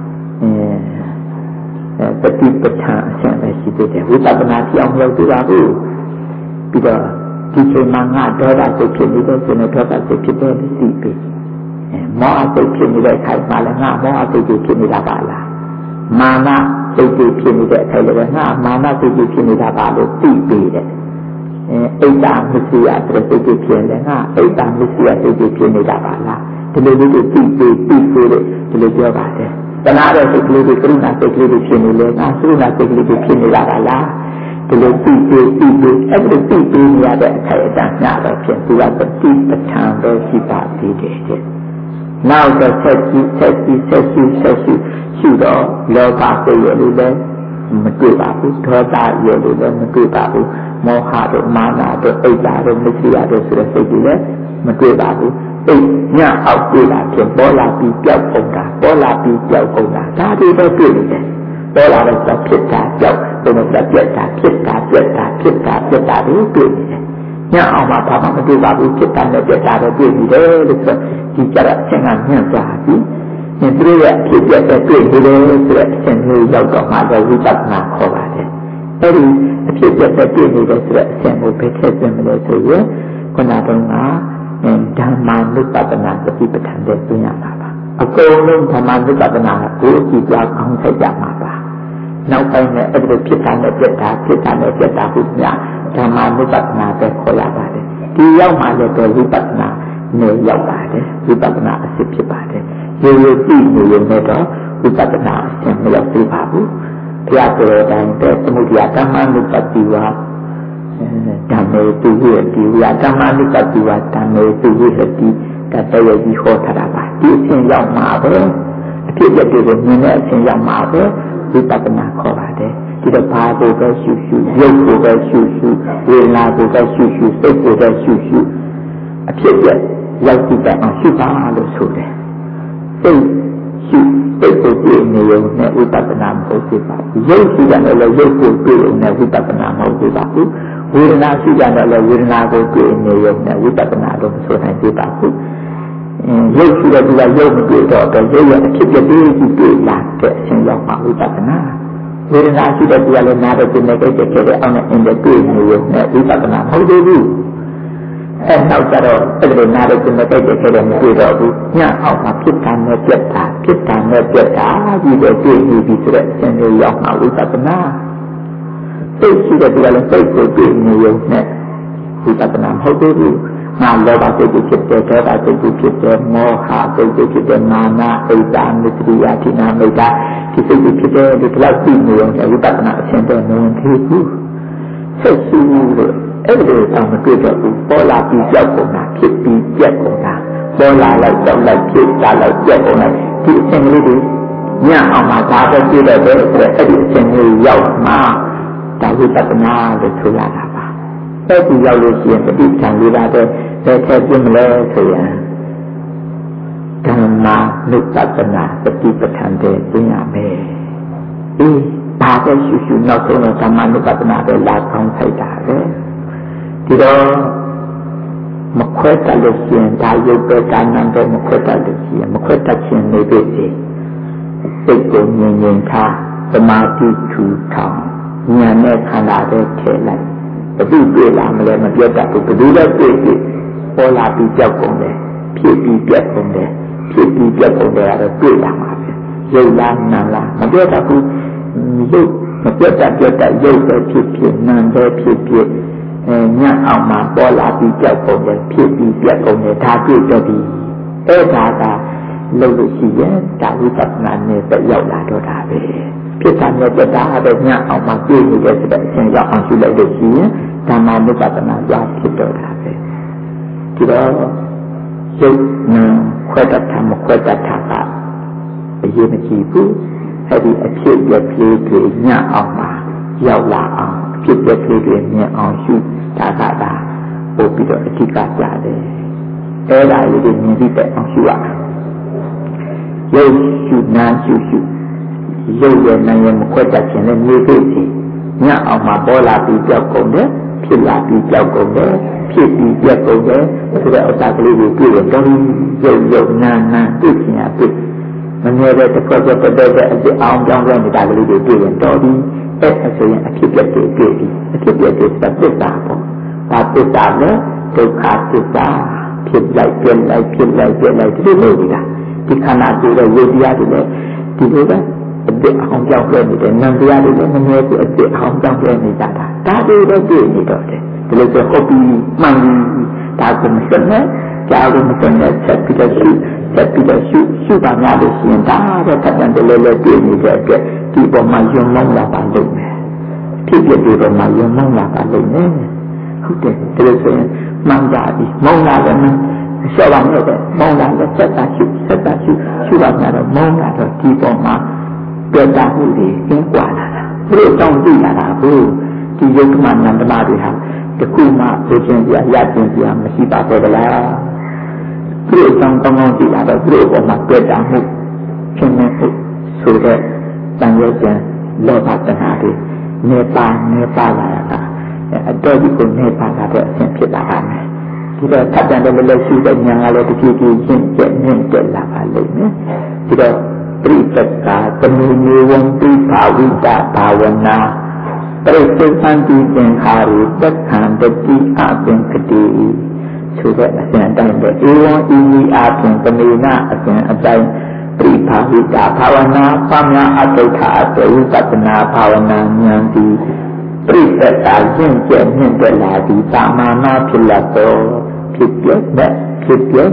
ပฏิပဋ္ဌာန်အစဉ်ပဲရှိသေးတယ်ဝိပဿနာပြောင်းလို့ပြပါဘူးပြီးတော့ဒီချိန်မှာငါဒေါသစိတ်ဖြစ်နေတဲ့ဆိုရင်ဒေါသစိတ်ဖြစ်တဲ့သိပြီးမောဟစိတ်ဖြစ်နေတဲ့အခါမှာလည်းငါမောဟစိတ်ဖြစ်နေတာပါလားမာနစိတ်ဖြစ်နေတဲ့အခိုက်လည်းငါမာနစိတ်ဖြစ်နေတာပါလို့သိပြီးတယ်အိတ်တာမစ္စယတဲ့စိတ်ဖြစ်နေငါအိတ်တာမစ္စယစိတ်ဖြစ်နေတာပါလားဒီလိုလေးသိပြီးဆိုတဲ့ဒီလိုပြောပါတယ်တဏှာတဲ့စိတ်ကလေးတွေကရုဏာစိတ်ကလေးတွေဖြစ်နေလေငါကရုဏာစိတ်ကလေးတွေဖြစ်နေတာပါလားဒီလိုသိပြီးအဲ့ဒီသိပြီးနေရတဲ့အခိုက်အတန့်ညတော့ဖြစ်သူကပฏิပဋ္ဌာန်ပဲရှိပါသေးတယ်တဲ့နောက်တော့ဆက်ကြည့်ရှုတော့လောဘစိတ်ရလို့လည်းမတွေ့ပါဘူးဒေါသရလို့လည်းမတွေ့ပါဘူးမောဟတို့မာနတို့အိတ်ဓာတို့မစ္စရိယတို့ဆိုတဲ့စိတ်တွေလည်းမတွေ့ပါဘူးအိတ်ညအောက်တွေ့တာဖြစ်ပေါ်လာပြီးပြောက်ကုန်တာဒါတွေတော့တွေ့နေတယ်ပေါ်လာတော့ဖြစ်တာပြောက်ဘုံနဲ့ပြက်တာဖြစ်တာတွေတွေ့နေတယ်ညအောင်မှာဘာမှမတွေ့ပါဘူးဖြစ်တာနဲ့ပြက်တာတော့တွေ့နေတယ်လို့ဆိုဒီကြရအချင်းကညံ့သွားပြီသူတို့ရဲ့ဖြစ်ပြတဲ့တွေ့နေတယ်ဆိုတဲ့အချင်းမျိုးရောက်တော့မှလည်းဝိပဿနာခေါ်ပါတယ်အဲဒီအဖြစ်ပြတဲ့တွေ့နေတယ်ဆိုတဲ့အချင်းကိုဘယ်ထည့်သွင်းမလဲဆိုရင်ခုနတုန်းကဓမ္မနုပဒနာစတိပဋ္ဌာန်တဲ့ပြင်ရမှာပါအကုန်လုံးဓမ္မနုပဒနာကိုအကြည့်ကြောင်းအောင်ဆက်ကြမှာပါနောက်ပိုင်းနဲ့အဲ့ဒီဖြစ်တာနဲ့ပြက်တာဟုများဓမ္မနုပဒနာပဲခေါ်ရပါတယ်ဒီရောက်မှလည်းပဲဝိပဿနာနဲ့ရောက်ပါတယ်ဝိပဿနာအစစ်ဖြစ်ပါတယ်ရိုးရိုးကြည့်နေရင်တော့ဝိပဿနာအစစ်မရောက်သေးပါဘူးဘုရားပြောတဲ့အတိုင်းသမုဒယဓမ္မနုပတိဝါဓမ္မေတုဝေတိဝါဓမ္မနုပတိဝါဓမ္မေတုဝေတိတတရကြီးဟောထားတာပါဒီအစဉ်ရောက်မှာပဲအဖြစ်အပျက်တွေကိုမြင်တဲ့အစဉ်ရောက်မှာပဲဝိပဿနာခေါ်ပါတယ်ဒီတော့ဘာကိုပဲရှုရုပ်ကိုပဲရှုဝေဒနာကိုပဲရှုစိတ်ကိုပဲရှုအဖြစ်အပျက်ရောက်ကြည့်တဲ့အောင်ရှုပါလို့ဆိုတယ်စိတ်ကိုကြည့်နေရုံနဲ့ဝိပဿနာမဟုတ်သေးပါဘူးရုပ်ရှိတယ်လည်းရုပ်ကိုကြည့်ရုံနဲ့ဝိပဿနာမဟုတ်သေးပါဘူးဝေဒနာရှိတယ်လည်းဝေဒနာကိုကြည့်နေရုံနဲ့ဝိပဿနာတော့မဆိုနိုင်သေးပါဘူးရုပ်ရှိတဲ့သူကရုပ်မကြည့်တော့ရုပ်ရဲ့အဖြစ်အပျက်တွေကြည့်လာတဲ့အချိန်ရောက်မှဝိပဿနာဝေဒနာရှိတဲ့သူကလည်းနားတဲ့စိတ်နဲ့ကြည့်တဲ့အောင်နဲ့အင်းတဲ့တွေ့နေရုံနဲ့ဝိပဿနာမဟုတ်သေးဘူးနောက်ကြတော့အဲ့ဒီနားတဲ့စိတ်နဲ့ကြည့်တဲ့မတွေ့တော့ဘူးညအောင်မှာဖြစ်တာနဲ့ပြက်တာဒီလိုတွေ့နေပြီဆိုတဲ့အချိန်မျိုးရောက်မှဝိပဿနာစိတ်ရှိတဲ့သူကလည်းစိတ်ကိုတွေ့နေရုံနဲ့ဝိပဿနာမဟုတ်သေးဘူးနာလောဘစိတ်ဖြစ်တဲ့ဒေါသစိတ်ဖြစ်တဲ့မောဟစိတ်ဖြစ်တဲ့မာနအိတ်တာမစ္စရိယဌိနာမိတ်တာဒီစိတ်ဖြစ်တဲ့ဒီလောက်သိနေရုံနဲ့ဝိပဿနာအရှင်တဲ့မဝင်သေးဘူးစိတ်ရှိလို့အဲ့ဒီတော့မတွေ့တော့ဘူးပေါ်လာပြီးကြောက်ကုန်တာဖြစ်ပြီးပြက်ကုန်တာပေါ်လာလိုက်ကြောက်လိုက်ဖြစ်တာလိုက်ပြက်ကုန်လိုက်ဒီအရှင်လေးတွေညအောင်မှာဒါပဲတွေ့တော့တယ်ဆိုတော့အဲ့ဒီအရှင်လေးရောက်မှဒါဝိပဿနာလို့ဆိုရတာပါအဲ့ဒီရောက်လို့ရှိရင်ပဋိပ္ပံလေးပါပဲဘယ်ထည့်ပြမလဲဆိုရင်ဓမ္မနုပဒနာပฏิပဋ္ဌာန်တဲ့ပြင်ရမယ်ဘာပဲရှုနောက်ဆုံးတော့ဓမ္မနုပဒနာပဲလာကောင်းထိုက်တာပဲဒီတော့မခွဲတတ်လို့ရှိရင်ဒါရုပ်ပဲဒါနာပဲမခွဲတတ်လို့ရှိရင်မခွဲတတ်ခြင်းနေပြီစိတ်ကိုငြိမ်ထားသမာဓိထူထောင်ဉာဏ်နဲ့ခန္ဓာပဲထည့်လိုက်ဘယ်သူတွေ့လာမလဲမပြောတတ်ဘူးဘယ်သူလဲတွေ့ပေါ်လာပြီးကြောက်ကုန်တယ်ဖြစ်ပြီးပြတ်ကုန်တယ်ကတော့တွေ့လာမှာပဲရုပ်လားနာလားမပြောတတ်ဘူးရုပ်မပြတ်တတ်ရုပ်ပဲဖြစ်နာပဲဖြစ်ညအောင်မှာပေါ်လာပြီးကြောက်ကုန်တယ်ဖြစ်ပြီးပြတ်ကုန်တယ်ဒါတွေ့တော့ဒီအဲ့ဒါကလို့လို့ရှိရင်ဒါဝိပဿနာနဲ့ပဲရောက်လာတော့တာပဲဖြစ်တာနဲ့ပြတ်တာပဲညအောင်မှာတွေ့နေတဲ့စတဲ့အချင်းရောက်အောင်ရှုလိုက်လို့ရှိရင်ဓမ္မနုပဒနာကြားဖြစ်တော့တာပဲဒီတော့ရုပ်နာခွဲတတ်တာမခွဲတတ်တာကအရေးမကြီးဘူးအဲ့ဒီအဖြစ်ရကလေးတွေညအောင်မှာရောက်လာအောင်အဖြစ်ရကလေးတွေမြင်အောင်ရှုဒါကပို့ပြီးတော့အဓိကကြတယ်အဲ့ဒါလေးတွေမြင်ပြီးတဲ့အောင်ရှုရရုပ်ရှုနာရှုရုပ်ရဲ့နာရဲ့မခွဲတတ်ခြင်းနဲ့မျိုးဖြစ်စီညအောင်မှာပေါ်လာပြီးကြောက်ကုန်တယ်ဖြစ်လာပြီးကြောက်ကုန်တယ်ဖြစ်ပြီးပြတ်ကုန်တယ်ဆိုတဲ့ဥစ္စာကလေးတွေတွေ့ရင်တော့ရုပ်နာတွေ့ခြင်းအဖြစ်မမြဲတဲ့တစ်ခွက်အစ်အောင်ကြောင်းနေတာကလေးတွေတွေ့ရင်တော့ဒီအဲ့ဆိုရင်အဖြစ်ပြတ်တွေတွေ့ပြီအဖြစ်ပြတ်တွေသစ္စာပေါ့ဒါသစ္စာနဲ့ဒုက္ခသစ္စာဖြစ်လိုက်ပြတ်လိုက်ဒီလိုနေတာဒီခန္ဓာကိုယ်ရဲ့ရုပ်တရားတွေလည်းဒီလိုပဲအစ်အောင်ကြောင်းနေတဲ့နံတရားတွေလည်းမမြဲဘူးအစ်အောင်ကြောင်းနေကြတာဒါတွေတော့တွေ့နေတော့တယ်ဒီလိုဆိုဟုတ်ပြီမှန်ပြီဒါကမစနဲ့ကြားလို့မစနဲ့ဆက်ပြီးတော့ရှုပါများလို့ရှိရင်ဒါတော့တက်တယ်လည်းတွေ့နေတဲ့အတွက်ဒီပေါ်မှာယုံမောင်းလာပါလိမ့်မယ်ဖြစ်ဖြစ်ဒီပေါ်မှာယုံမောင်းလာပါလိမ့်မယ်ဟုတ်တယ်ဒီလိုဆိုရင်မှန်ပါပြီမောင်းလာတယ်ရှော့ပါနဲ့မောင်းလာတဲ့ဆက်တာရှုပါများတော့မောင်းလာတော့ဒီပေါ်မှာတွေ့တာမှုတွေကျင်းကွာလာတာသူတို့တောင်းသိလာတာဘူးဒီယုတ်ကမနန္ဒမတွေဟာတခုမှသိချင်းပြရချင်းပြမရှိပါဘူးလားသူတို့တောင်းကောင်းသိလာတော့သူတို့ပေါ်မှာတွေ့တာမှုဖြစ်နေဖို့ဆိုတဲ့တန်ရုပ်ကျန်လောဘတဏှာတွေနေပါလာတာအတော်ကြီးကိုနေပါလာတဲ့အဆင့်ဖြစ်လာတာမယ်ဒီတော့ထပ်ပြန်တယ်လည်းရှိတဲ့ဉာဏ်ကလည်းတဖြည်းဖြည်းချင်းကျက်မြင့်တက်လာပါလိမ့်မယ်ဒီတော့ပရိသက္ကာတမီမျိုးဝံပိဘာဝိတဘာဝနာပရိစ္ဆေသံတိသင်္ခါရုပက္ခံတတိအပင်ကတိဆိုတဲ့အစဉ်အတိုင်းပဲဧဝံဤဤအပြင်တမေနအစဉ်အတိုင်းပရိဘာဝိတဘာဝနာပညာအတုဋ္ဌအတဝိပဿနာဘာဝနာဉာဏ်ဒီပရိသတ်တာကျင့်ကြံမြင့်တက်လာပြီးသာမာနာဖြစ်လာတော့ဖြစ်ပြနဲ့ထပ်ပြန်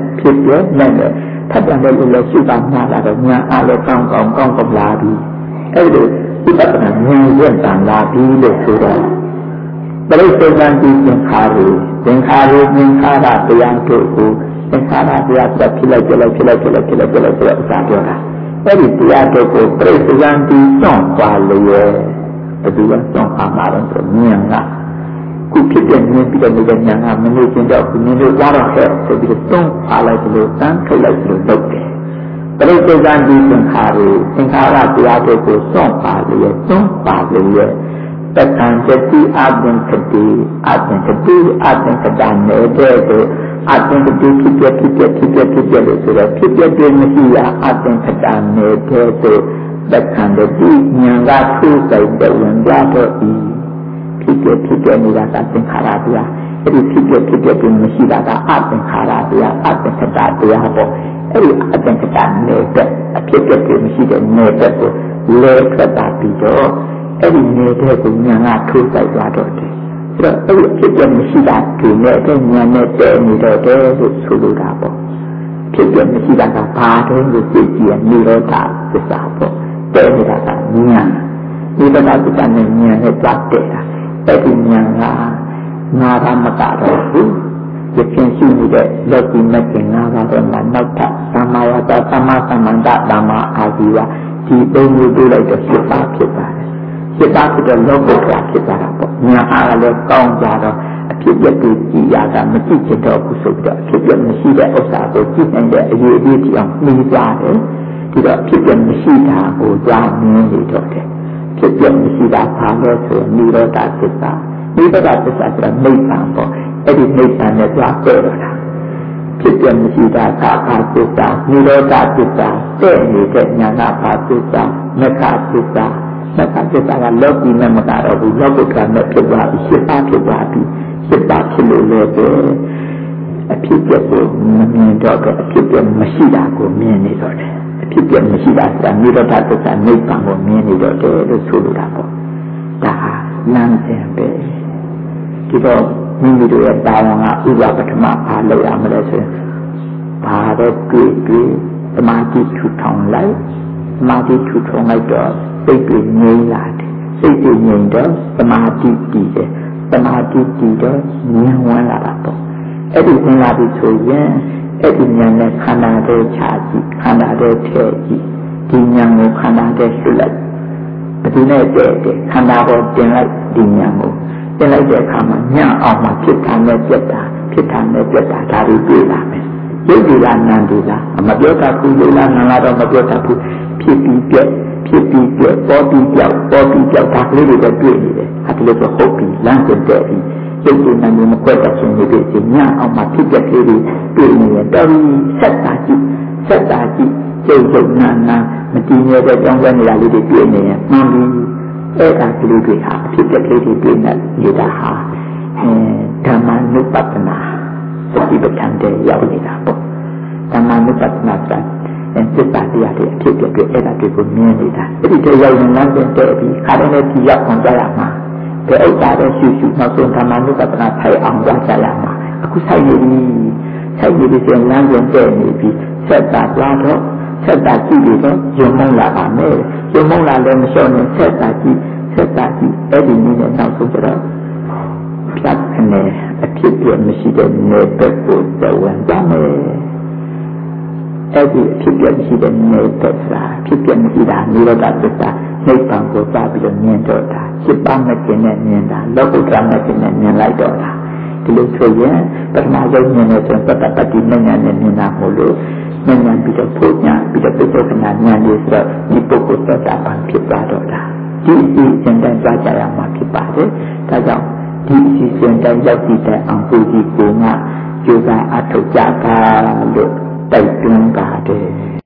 တယ်လို့ရှိတာမှာလာတော့ညာအားလည်းကောင်းလာပြီးအဲ့ဒီဥပဒနာဉာဏ်ရင့်တန်လာပြီးလို့ဆိုတော့ပရိစ္ဆေသံတိသင်္ခါရုသင်္ခါရတရားတို့ကိုသင်္ခါရတရားဆိုဖြစ်လိုက်ဆိုအစားပြောတာအဲ့ဒီတရားတို့ကိုပရိစ္ဆေသံတိစွန့်ပါလေရဲ့ဘယ်သူကစွန့်ပါမှာတော့ဆိုဉာဏ်ကခုဖြစ်တဲ့ဉာဏ်ပြီးတော့ဉာဏ်ကမနေချင်းတော့ဒီလိုသွားတော့ခဲ့ဆိုပြီးတော့ပါလိုက်လို့တန်းထုတ်လိုက်လို့လုပ်တယ်ပရိစ္ဆေသံတိသင်္ခါရတရားတို့ကိုစွန့်ပါလေရဲ့တက္ကံတတိအပင်ကတိကတံနေတဲ့တို့အပင်ကတိဖြစ်ပြလို့ဆိုတော့ဖြစ်ပြတဲ့မရှိရအပင်ကတံနေတဲ့တို့တက္ကံတတိဉာဏ်ကထူးဆိုင်တဲ့ဝင်ကြတော့ဤဖြစ်ပြနေတာကသင်္ခါရတရားအဲ့ဒီဖြစ်ပြမရှိတာကအသင်္ခါရတရားအပင်ကတတရားပေါ့အဲ့ဒီအပင်ကတနေတဲ့အဖြစ်ပြမရှိတဲ့နေတဲ့ကိုလေခတ်တာပြီးတော့အဲ့ဒီနေတဲ့ကိုဉာဏ်ကထိုးဆိုင်သွားတော့တယ်အဲ့တော့အဲ့ဒီဖြစ်ပြမရှိတာဒီနဲ့တဲ့ဉာဏ်နဲ့တည်နေတော့တယ်လို့ဆိုလိုတာပေါ့ဖြစ်ပြမရှိတာကဘာတုံးကိုသိကြည့်ရနိရောဓသစ္စာပေါ့တည်နေတာကဉာဏ်ဒီဘက်ကသစ္စာနဲ့ဉာဏ်နဲ့ပတ်တယ်တာအဲ့ဒီဉာဏ်ကနာရမကတော့ဘူးရခြင်းရှိနေတဲ့လောကီမဂ်ကငါးပါးတော့နောက်ထပ်သမ္မာဝါစာသမ္မာသမ္မန္တသမ္မာအာဇီဝဒီသုံးမျိုးတွေ့လိုက်တော့ဖြစ်ပါဖြစ်ပါတယ်ဖြစ်တာဖြစ်တဲ့လောကုတ္တရာဖြစ်တာပေါ့ညာအားလည်းကောင်းကြတော့အဖြစ်ပြပြီးကြည်ရတာမကြည့်ချင်တော့ဘူးဆိုပြီးတော့အဖြစ်ပြမရှိတဲ့ဥစ္စာကိုကြည့်နိုင်တဲ့အရေးအကြီးအောင်နှီးကြတယ်ဒီတော့အဖြစ်ပြမရှိတာကိုကြားမြင်နေတော့တယ်ဖြစ်ပြမရှိတာဘာလို့ဆိုနိရောဓသစ္စာဆိုတာနိဗ္ဗာန်ပေါ့အဲ့ဒီနိဗ္ဗာန်နဲ့သွားတွေ့တော့တာဖြစ်ပြမရှိတာကာခသစ္စာနိရောဓသစ္စာတဲ့နေတဲ့ဉာဏဘာသစ္စာမက္ခသစ္စာသက္ကသစ္စာကလောကီနဲ့မကတော့ဘူးလောကုတ္တရာနဲ့ဖြစ်သွားပြီးရှင်းပါဖြစ်သွားပြီးရှင်းပါဖြစ်လို့လည်းအဖြစ်ပြကိုမမြင်တော့တဲ့အဖြစ်ပြမရှိတာကိုမြင်နေတော့တယ်အဖြစ်ပြမရှိတာကနိရောဓသစ္စာနိဗ္ဗာန်ကိုမြင်နေတော့တယ်လို့ဆိုလိုတာပေါ့ဒါဟာလမ်းစဉ်ပဲဒီတော့မိမိတို့ရဲ့တာဝန်ကဥပပထမအားလုပ်ရမလဲဆိုရင်ဘာတော့တွေ့သမာဓိထူထောင်လိုက်သမာဓိထူထောင်လိုက်တော့စိတ်တွေငြိမ်းလာတယ်စိတ်တွေငြိမ်တော့သမာဓိတည်တယ်သမာဓိတည်တော့ဉာဏ်ဝင်လာတာပေါ့အဲ့ဒီဝင်လာပြီဆိုရင်အဲ့ဒီဉာဏ်နဲ့ခန္ဓာတွေခြားကြည့်ခန္ဓာတွေထည့်ကြည့်ဒီဉာဏ်ကိုခန္ဓာတွေဆွလိုက်ဘယ်သူနဲ့တည့်တယ်ခန္ဓာပေါ်တင်လိုက်ဒီဉာဏ်ကိုတင်လိုက်တဲ့အခါမှာညအောင်မှဖြစ်တာနဲ့ပြတ်တာဒါတွေတွေ့လာမယ်ရုပ်ဒီလားနာမ်ဒီလားမပြောတတ်ဘူးလို့လားနာမ်လားတော့မပြောတတ်ဘူးဖြစ်ပြီးပြက်ပေါ်ပြီးပြောက်ဒါကလေးတွေတွေ့နေတယ်အဲ့ဒီလိုဆိုဟုတ်ပြီလမ်းကျတဲ့ပြီရုပ်ဒီနာမ်ကိုမကွက်တတ်ခြင်းတွေညအောင်မှဖြစ်တဲ့ကလေးတွေတွေ့နေတယ်တော်ပြီဆက်တာကြည့်ကျုပ်နာမတည်ငြိမ်တဲ့ကြောင်းကျနေတာလေးတွေတွေ့နေရင်မှန်ပြီအဲ့ဒါကလေးတွေဟာအဖြစ်တဲ့ကလေးတွေတွေ့နေတာဟာဓမ္မနုပတနာသတိပဋ္ဌာန်တဲ့ရောက်နေတာပေါ့ဓမ္မနုပတနာဆိုတာသစ္စာတရားတွေအဖြစ်တဲ့အဲ့ဒါတွေကိုမြင်နေတာအဲ့ဒီတဲ့ရောက်ရင်လမ်းတဲ့ပြီးခါတဲ့ဒီရောက်အောင်ကြရမှာဘယ်ဥစ္စာတွေရှုနောက်ဆုံးဓမ္မနုပတနာထိုင်အောင်ကြရမှာအခုဆိုင်နေပြီဆိုလမ်းတဲ့နေပြီဆက်တာသွားတော့ဆက်တာကြည့်ပြီးတော့ယုံမုန်းလာပါမယ်ယုံမုန်းလာလည်းမလျှော့နဲ့ဆက်တာကြည့်အဲ့ဒီနည်းနဲ့နောက်ဆုံးကျတော့ဖြတ်ခနဲ့အဖြစ်ပြမရှိတဲ့နေဘက်ကိုတဝန်ကြမယ်အဲ့ဒီအဖြစ်ပြမရှိတဲ့နေဘက်စာဖြစ်ပြမရှိတာနိရောဓသစ္စာနိဗ္ဗာန်ကိုစပြီးတော့မြင်တော့တာ7ပါးမကျင်နဲ့မြင်တာလောကုတ္တရမကျင်နဲ့မြင်လိုက်တော့တာဒီလိုဆိုရင်ပထမဆုံးမြင်တဲ့ဆိုပတ္တပတ္တိဉာဏ်နဲ့မြင်တာမို့လို့ဉာဏ်ပြီးတော့ဘုညာပြီးတော့ပိဿကနာဉာဏ်လေးဆိုတော့ဒီပုဂ္ဂိုလ်သတ္တပံဖြစ်သွားတော့တာဒီအစီအစဉ်တိုင်းကြားကြရမှာဖြစ်ပါတယ်ဒါကြောင့်ဒီအစီအစဉ်တိုင်းရောက်ပြီးတဲ့အောင်ကိုကြီးကိုကကျိုးစားအထောက်ကြတာလို့တိုက်တွန်းပါတယ်